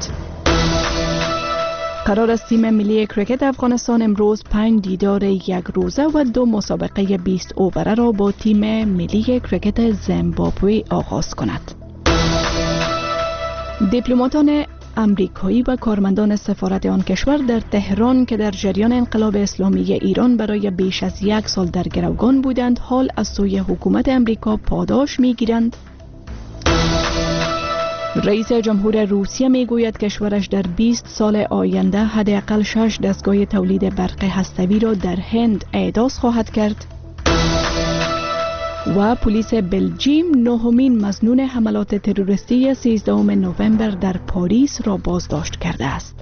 قرار است تیم ملی کرکت افغانستان امروز پنج دیدار یک روزه و دو مسابقه بیست اووره را با تیم ملی کرکت زیمبابوه آغاز کند. دیپلماتان امریکایی و کارمندان سفارت آن کشور در تهران که در جریان انقلاب اسلامی ایران برای بیش از یک سال در گروگان بودند حال از سوی حکومت امریکا پاداش می‌گیرند. رئیس جمهور روسیه میگوید کشورش در بیست سال آینده حداقل شش دستگاه تولید برق هسته‌ای را در هند احداث خواهد کرد. و پلیس بلژیم نهمین مظنون حملات تروریستی سیزدهم نوامبر در پاریس را بازداشت کرده است.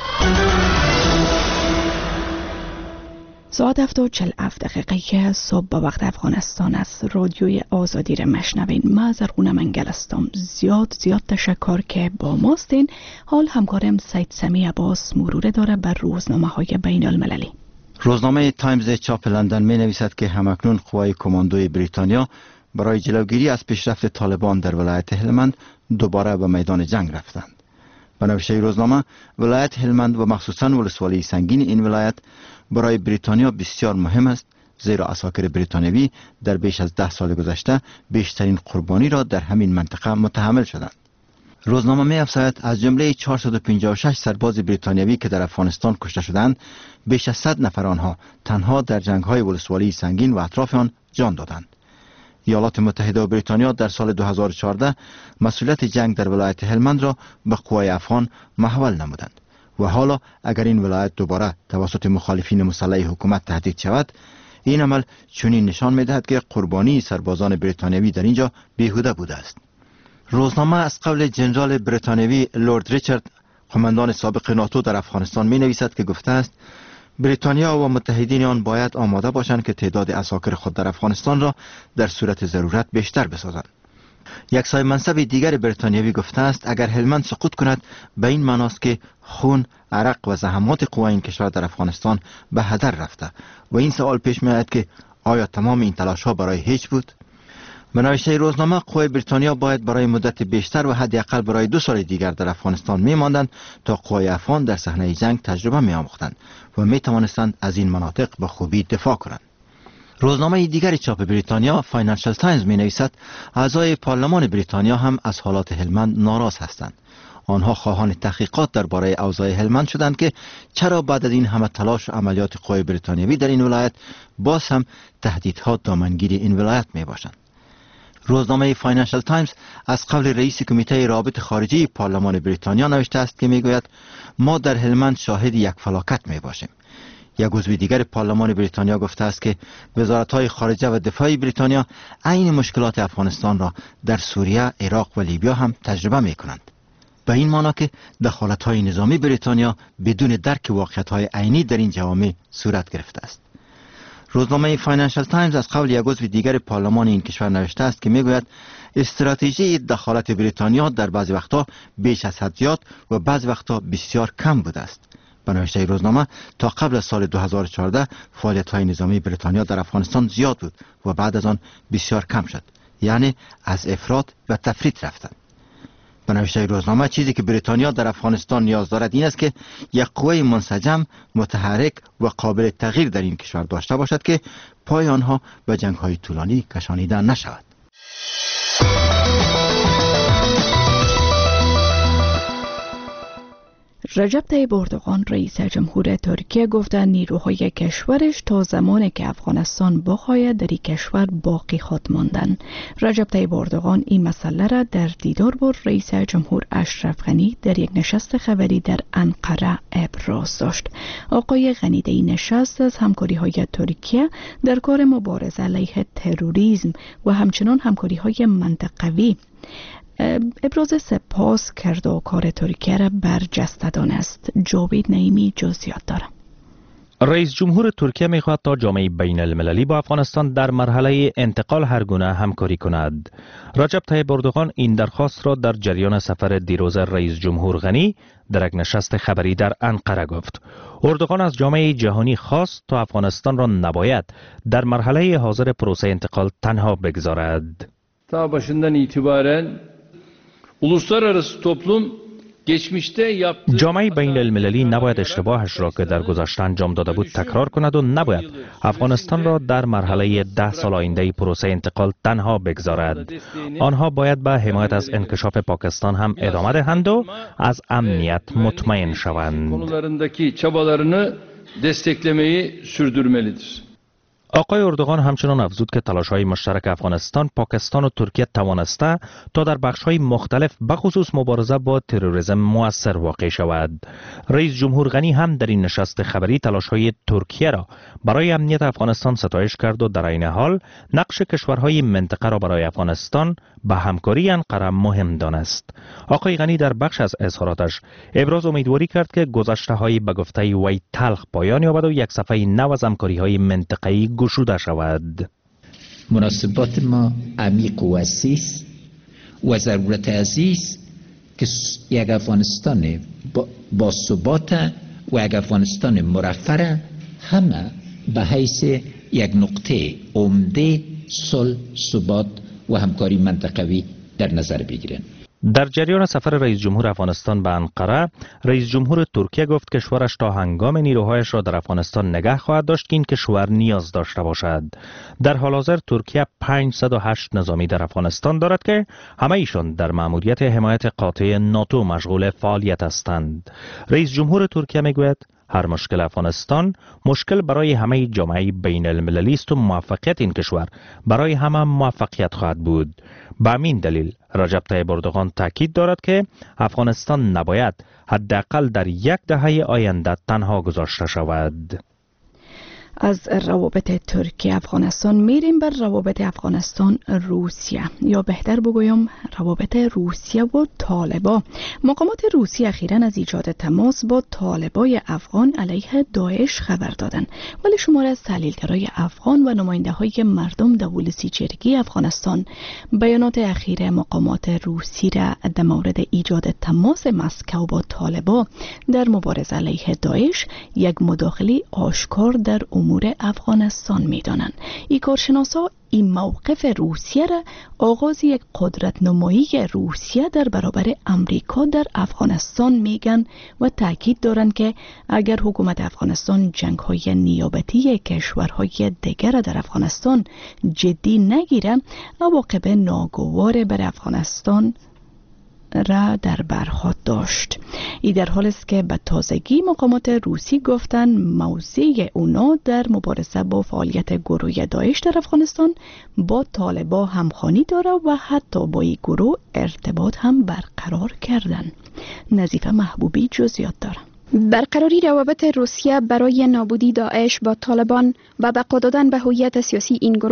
ساعت هفت و چهل و هفت دقیقه صبح به وقت افغانستان است. رادیوی آزادی را مشنوین. ما زرغونه منگل هستم. زیاد زیاد تشکر که با ماستین. حال همکارم سید سمی عباس مرور داره بر روزنامه های بین المللی. روزنامه تایمز چاپ لندن می نویسد که همکنون قوای کماندوی بریتانیا برای جلوگیری از پیشرفت طالبان در ولایت هلمند دوباره به میدان جنگ رفتند. به نوشته روزنامه ولایت هلمند و مخصوصاً ولسوالی سنگین این ولایت برای بریتانیا بسیار مهم است، زیرا عساکر بریتانیایی در بیش از ده سال گذشته بیشترین قربانی را در همین منطقه متحمل شدند. روزنامه می افزاید از جمله چهارصد و پنجاه و شش سرباز بریتانیایی که در افغانستان کشته شدند، بیش از صد نفر آنها تنها در جنگ‌های ولسوالی سنگین و اطراف آن جان دادند. ایالات متحده و بریتانیا در سال دو هزار و چهارده مسئولیت جنگ در ولایت هلمند را به قوای افغان محول نمودند و حالا اگر این ولایت دوباره توسط مخالفین مسلح حکومت تهدید شود، این عمل چنین نشان می‌دهد که قربانی سربازان بریتانیایی در اینجا بیهوده بوده است. روزنامه از قول جنرال بریتانیایی لورد ریچارد، قماندان سابق ناتو در افغانستان می نویسد که گفته است بریتانیا و متحدین آن باید آماده باشند که تعداد عساکر خود در افغانستان را در صورت ضرورت بیشتر بسازند. یک صاحب منصب دیگر بریتانیایی گفته است اگر هلمند سقوط کند به این معناست که خون، عرق و زحمات قوای این کشور در افغانستان به هدر رفته و این سوال پیش می آید که آیا تمام این تلاش ها برای هیچ بود؟ به نوشته روزنامه قوای بریتانیا باید برای مدت بیشتر و حداقل برای دو سال دیگر در افغانستان می ماندند تا قوای افغان در صحنه جنگ تجربه می آموختند و می توانستند از این مناطق به خوبی دفاع کنند. روزنامه دیگر چاپ بریتانیا فاینانشل تایمز می نویسد اعضای پارلمان بریتانیا هم از حالات هلمند ناراض هستند. آنها خواهان تحقیقات درباره اوضاع هلمند شدند که چرا بعد از این همه تلاش و عملیات قوای بریتانیایی در این ولایت باز هم تهدیدها دامنگیر این ولایت می باشند. روزنامه فاینانشل تایمز از قول رئیس کمیته رابط خارجی پارلمان بریتانیا نوشته است که میگوید ما در هلمند شاهد یک فلاکت می باشیم. یک عضو دیگر پارلمان بریتانیا گفته است که وزارت‌های خارجه و دفاعی بریتانیا عین مشکلات افغانستان را در سوریه، عراق و لیبیا هم تجربه می کنند. به این معنی که دخالت‌های نظامی بریتانیا بدون درک واقعیت‌های عینی در این جوامع صورت گرفته است. روزنامه فاینانشال تایمز از قول یک عضو دیگر پارلمان این کشور نوشته است که میگوید استراتژی دخالت بریتانیا در بعضی وقتها بیش از حد زیاد و بعضی وقتها بسیار کم بوده است. به نوشته روزنامه تا قبل از سال دو هزار و چهارده فعالیت‌های نظامی بریتانیا در افغانستان زیاد بود و بعد از آن بسیار کم شد، یعنی از افراط و تفریط رفتند. به نوشته روزنامه چیزی که بریتانیا در افغانستان نیاز دارد این است که یک قوه منسجم، متحرک و قابل تغییر در این کشور داشته باشد که پای آنها به جنگ‌های طولانی کشانیده نشود. رجب طیب اردوغان رئیس جمهور ترکیه گفته نیروهای کشورش تا زمانی که افغانستان بخواهد در این کشور باقی خود ماندن. رجب طیب اردوغان این مسئله را در دیدار با رئیس جمهور اشرف غنی در یک نشست خبری در انقره ابراز داشت. آقای غنی در این نشست از همکاری های ترکیه در کار مبارزه علیه تروریسم و همچنان همکاری های منطقوی ابراز سپاس کرد و کار ترکیه را برجسته دانست. جاوید نعیمی جزئیات دارد. رئیس جمهور ترکیه میخواهد تا جامعه بین المللی با افغانستان در مرحله انتقال هر گونه همکاری کند. رجب طیب اردوغان این درخواست را در جریان سفر دیروز رئیس جمهور غنی در یک نشست خبری در انقره گفت. اردوغان از جامعه جهانی خواست تا افغانستان را نباید در مرحله حاضر پروسه انتقال تنها بگذارد. تا başından itibaren uluslararası toplum جامعه بین المللی نباید اشتباهش را که در گذشته انجام داده بود تکرار کند و نباید افغانستان را در مرحله ده سال آینده پروسه انتقال تنها بگذارد. آنها باید به حمایت از انکشاف پاکستان هم ادامه دهند و از امنیت مطمئن شوند. آقای اردوغان همچنان افزود که تلاش‌های مشترک افغانستان، پاکستان و ترکیه توانسته تا در بخش‌های مختلف بخصوص مبارزه با تروریسم مؤثر واقع شود. رئیس جمهور غنی هم در این نشست خبری تلاش‌های ترکیه را برای امنیت افغانستان ستایش کرد و در عین حال نقش کشورهای منطقه را برای افغانستان به همکاری انقره مهم دانست. آقای غنی در بخش از اظهاراتش ابراز امیدواری کرد که گذشته‌های به گفته وی تلخ پایان یابد و یک صفحه نو از همکاری‌های منطقه‌ای گشوده شود. مناسبات ما عمیق و وسیع است و ضرورت عزیز که یک افغانستان با, با ثبات و یک افغانستان مرفه همه به حیث یک نقطه عمده صلح، ثبات و همکاری منطقوی در نظر بگیرند. در جریان سفر رئیس جمهور افغانستان به انقره، رئیس جمهور ترکیه گفت کشورش تا هنگام نیروهایش را در افغانستان نگه خواهد داشت که این کشور نیاز داشته باشد. در حال حاضر ترکیه پانصد و هشت نظامی در افغانستان دارد که همه ایشان در مأموریت حمایت قاطع ناتو مشغول فعالیت هستند. رئیس جمهور ترکیه میگوید هر مشکل افغانستان مشکل برای همه جامعه بین المللی است و موفقیت این کشور برای همه موفقیت خواهد بود. به همین دلیل رجب طیب اردوغان تاکید دارد که افغانستان نباید حداقل در یک دهه آینده تنها گذاشته شود. از روابط ترکیه افغانستان میریم بر روابط افغانستان روسیه، یا بهتر بگویم روابط روسیه و طالبان. مقامات روسیه اخیراً از ایجاد تماس با طالبای افغان علیه داعش خبر دادند، ولی شمار از تحلیلگرای افغان و نماینده های مردم دولتی جرگی افغانستان بیانات اخیر مقامات روسی را در مورد ایجاد تماس مسکو با طالبان در مبارزه علیه داعش یک مداخله آشکار در امور افغانستان می‌دانند. این کارشناسا این موقف روسیه را آغاز یک قدرت نمایی روسیه در برابر امریکا در افغانستان میگن و تاکید دارند که اگر حکومت افغانستان جنگ‌های نیابتی کشورهای دیگر در افغانستان جدی نگیره، عواقب ناگوار بر افغانستان را در بر خواهد داشت. ای در حال است که به تازگی مقامات روسی گفتن موضع اونا در مبارزه با فعالیت گروه داعش در افغانستان با طالبان همخوانی داره و حتی با این گروه ارتباط هم برقرار کردن. نظیفه محبوبی جزئیات داره. برقراری روابط روسیه برای نابودی داعش با طالبان و بقا دادن به هویت سیاسی این گروه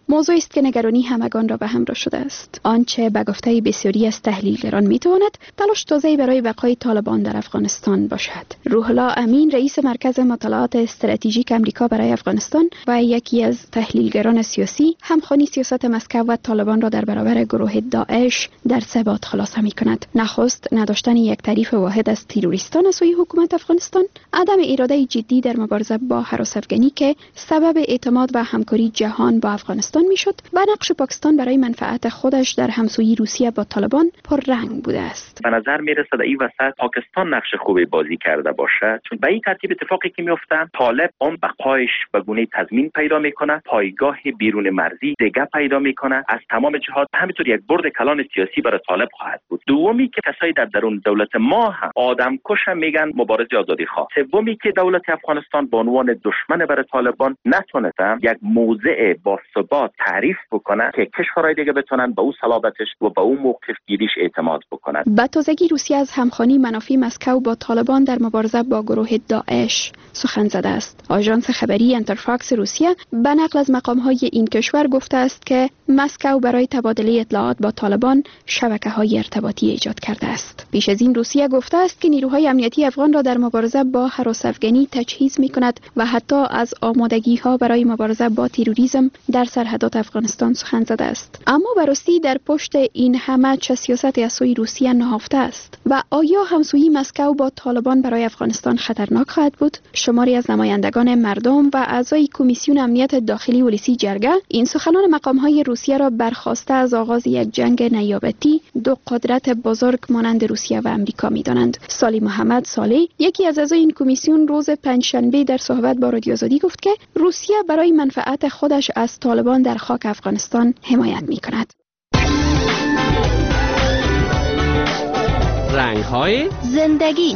موضوع است که نگرانی همگان را به همراه شده است. آنچه به گفته بسیاری از تحلیلگران میتواند تلاش تازه‌ای برای بقای طالبان در افغانستان باشد. روح الله امین رئیس مرکز مطالعات استراتژیک امریکا برای افغانستان و یکی از تحلیلگران سیاسی همخوانی سیاست مسکو و طالبان را در برابر گروه داعش در سه باب خلاصه می‌کند. نخست نداشتن یک تعریف واحد از تروریستان از سوی حکومت افغانستان، عدم اراده جدی در مبارزه با هراس افغانی که سبب اعتماد و همکاری جهان با افغانستان میشد و نقش پاکستان برای منفعت خودش در همسویی روسیه با طالبان پررنگ بوده است. به نظر میرسه در این وسط پاکستان نقش خوبی بازی کرده باشه، چون به این ترتیب اتفاقی که میفته طالب اون بقایش به گونه تضمین پیدا میکنه، پایگاه بیرون مرزی دیگه پیدا میکنه، از تمام جهات همینطور یک برد کلان سیاسی برای طالب خواهد بود. دومی که کسایی در درون دولت ما هم آدم کش میگن مبارز آزادی خواه. سومی که دولت افغانستان به عنوان دشمن برای طالبان نتونسته یک موضع با ثبات تعریف بکنه که کشورهای دیگه بتونن به او صلابتش و به او موقف گیریش اعتماد بکنن. به تازگی روسیه از همخوانی منافی مسکو با طالبان در مبارزه با گروه داعش سخن زده است. آژانس خبری انترفاکس روسیه به نقل از مقام‌های این کشور گفته است که مسکو برای تبادله اطلاعات با طالبان شبکه‌های ارتباطی ایجاد کرده است. پیش از این روسیه گفته است که نیروهای امنیتی افغان را در مبارزه با هراس افغانی تجهیز می‌کند و حتی از آمادگی‌ها برای مبارزه با تروریسم در سرحدات افغانستان سخن زده است. اما براستی در پشت این همه چه سیاستی از سوی روسیه نهفته است و آیا همسویی مسکو با طالبان برای افغانستان خطرناک خواهد بود؟ شماری از نمایندگان مردم و اعضای کمیسیون امنیت داخلی ولسی جرگه این سخنان مقام‌های روسیه را برخواسته از آغاز یک جنگ نیابتی دو قدرت بزرگ مانند روسیه و امریکا می‌دانند. سالی محمد صالح یکی از اعضای این کمیسیون روز پنجشنبه در صحبت با رادیو آزادی گفت که روسیه برای منفعت خودش از طالبان در خاک افغانستان حمایت می‌کند. رنگ‌های زندگی.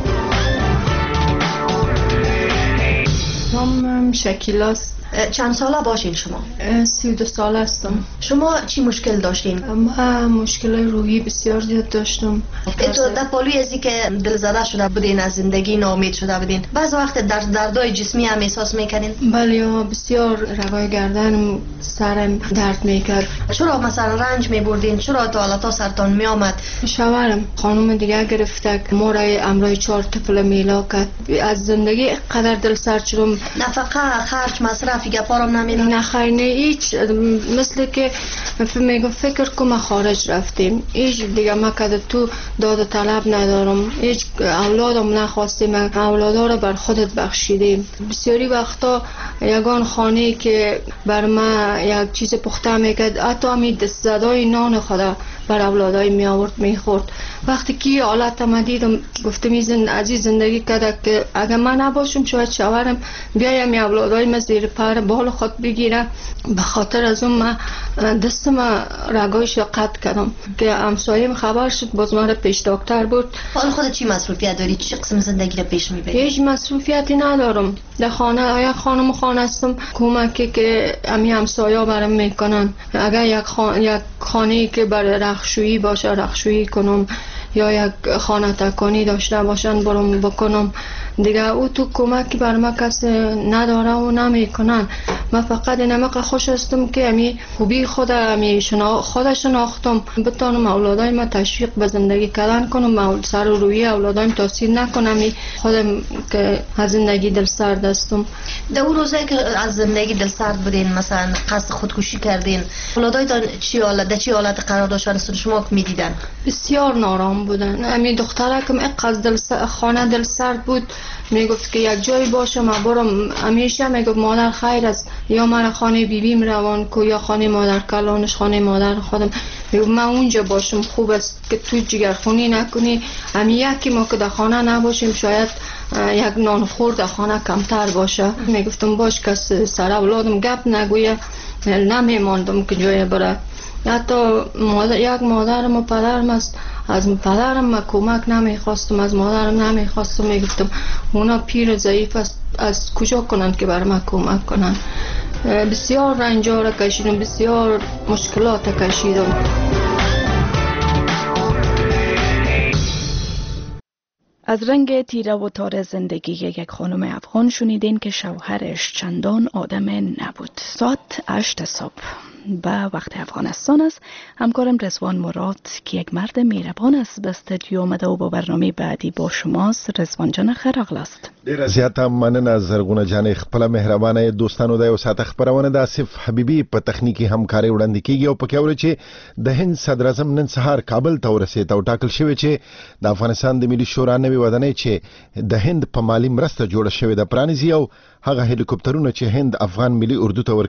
نامم شکیلا است. چند ساله باشین شما؟ سی و دو ساله هستم. شما چی مشکل داشتین؟ من مشکل روحی بسیار زیاد داشتم. تو در پالوی ازی که دلزده شده بودین، از زندگی ناامید شده بودین، بعض وقت در دردای جسمی هم احساس میکنین؟ بله، بسیار روای گردنم، سرم درد میکرد. چرا مثلا رنج میبردین؟ چرا تا حالا تا سرتان میامد؟ شوهرم خانم دیگه گرفته، ما را امرای چهار طفل میلا کرد. از زندگی قدر دل سرد شدم. نفقه، خرج، مصرف فیگه پارم نمیدن؟ نه خیر، نه هیچ. مثل که میگم فکر کنم خارج رفتیم، هیچ دیگه ما که تو داد و طلب ندارم، هیچ اولادم نخواستیم، اولادا رو بر خودت بخشیدیم. بسیاری وقتا یگان خانه که بر ما یک چیز پخته میکرد، حتی همی دست زدای نان خدا بر اولادای می آورد می خورد. وقتی که حالت ما دیدم گفتم این عزیز زندگی کرده که اگر من نباشم شاید شوهرم بیایم می اولادای ما زیر پر بال خود بگیره. به خاطر از اون من دستم رگایش قطع کردم که همسایم خبر شد، باز من پیش دکتر بود. حال خودت چی مصروفیت داری؟ چه قسم زندگی رو پیش میبری؟ هیچ مصروفیتی ندارم. در خانه آیا خانم خانه هستم، کمکی که امی همسایا برام میکنن. اگر یک خانه یک خانه که برای رخشویی باشه رخشویی کنم، یا یک خانه تکانی داشته باشن برام بکنم. دیگه او تو کمکی بر ما کسی نداره و نمیکنن. من فقط نمک خوش هستم که امی خوبی خود امی شنا خود شناختم، بتونم اولادای ما تشویق به زندگی کردن کنم، سر و روی اولادایم تاثیر نکنم، خودم که از زندگی دل سرد هستم. در اون روزایی که از زندگی دل سرد بودین، مثلا قصد خودکشی کردین، اولادایتان چی حالت در چی حالت قرار داشتن شما که میدیدن؟ بسیار نارام بودن. امی دختره که اینقدر دل خانه دل سرد بود، میگفت که یک جایی باشه ما برم. همیشه میگفت مادر خیر است، یا من خانه بیبیم روان کو یا خانه مادر کلانش خانه مادر خودم. میگفت من اونجا باشم خوب است که تو جگرخونی نکنی. همی یکی ما که در خانه نباشیم شاید یک نان خور در خانه کمتر باشه. میگفتم باش که سر اولادم گپ نگویه، نمیماندم که جای بره. حتی مادر، یک مادرم و پدرم است، از پدرم من کمک نمیخواستم، از مادرم نمیخواستم. میگفتم اونا پیر ضعیف است، از کجا کنند که بر من کمک کنند. بسیار رنجا را کشیدم، بسیار مشکلات کشیدم. از رنگ تیره و تار زندگی یک خانم افغان شنیدین که شوهرش چندان آدم نبود. ساعت هشت صبح به وقت افغانستان است. همکارم رضوان مراد که یک مرد مهربان است به استودیو آمده و با برنامه بعدی با شماست. رضوان جان خیر اغلاست. ډیره زیاته مننه زرغونه جان. خپل مهربانه دوستانو د یو ساعت خبرونه د آصف حبیبي په تخنیکی همکاري وړاندې کیږي او پکې اوري چې د هند صدر اعظم نن سهار کابل ته ورسېد او ټاکل شوی چې د افغانستان د ملي شورا نوې ودانۍ چې د هند په مالی مرسته جوړه شوې ده پرانیزي او هغه هلیکوپټرونه چې هند افغان ملي اردو ته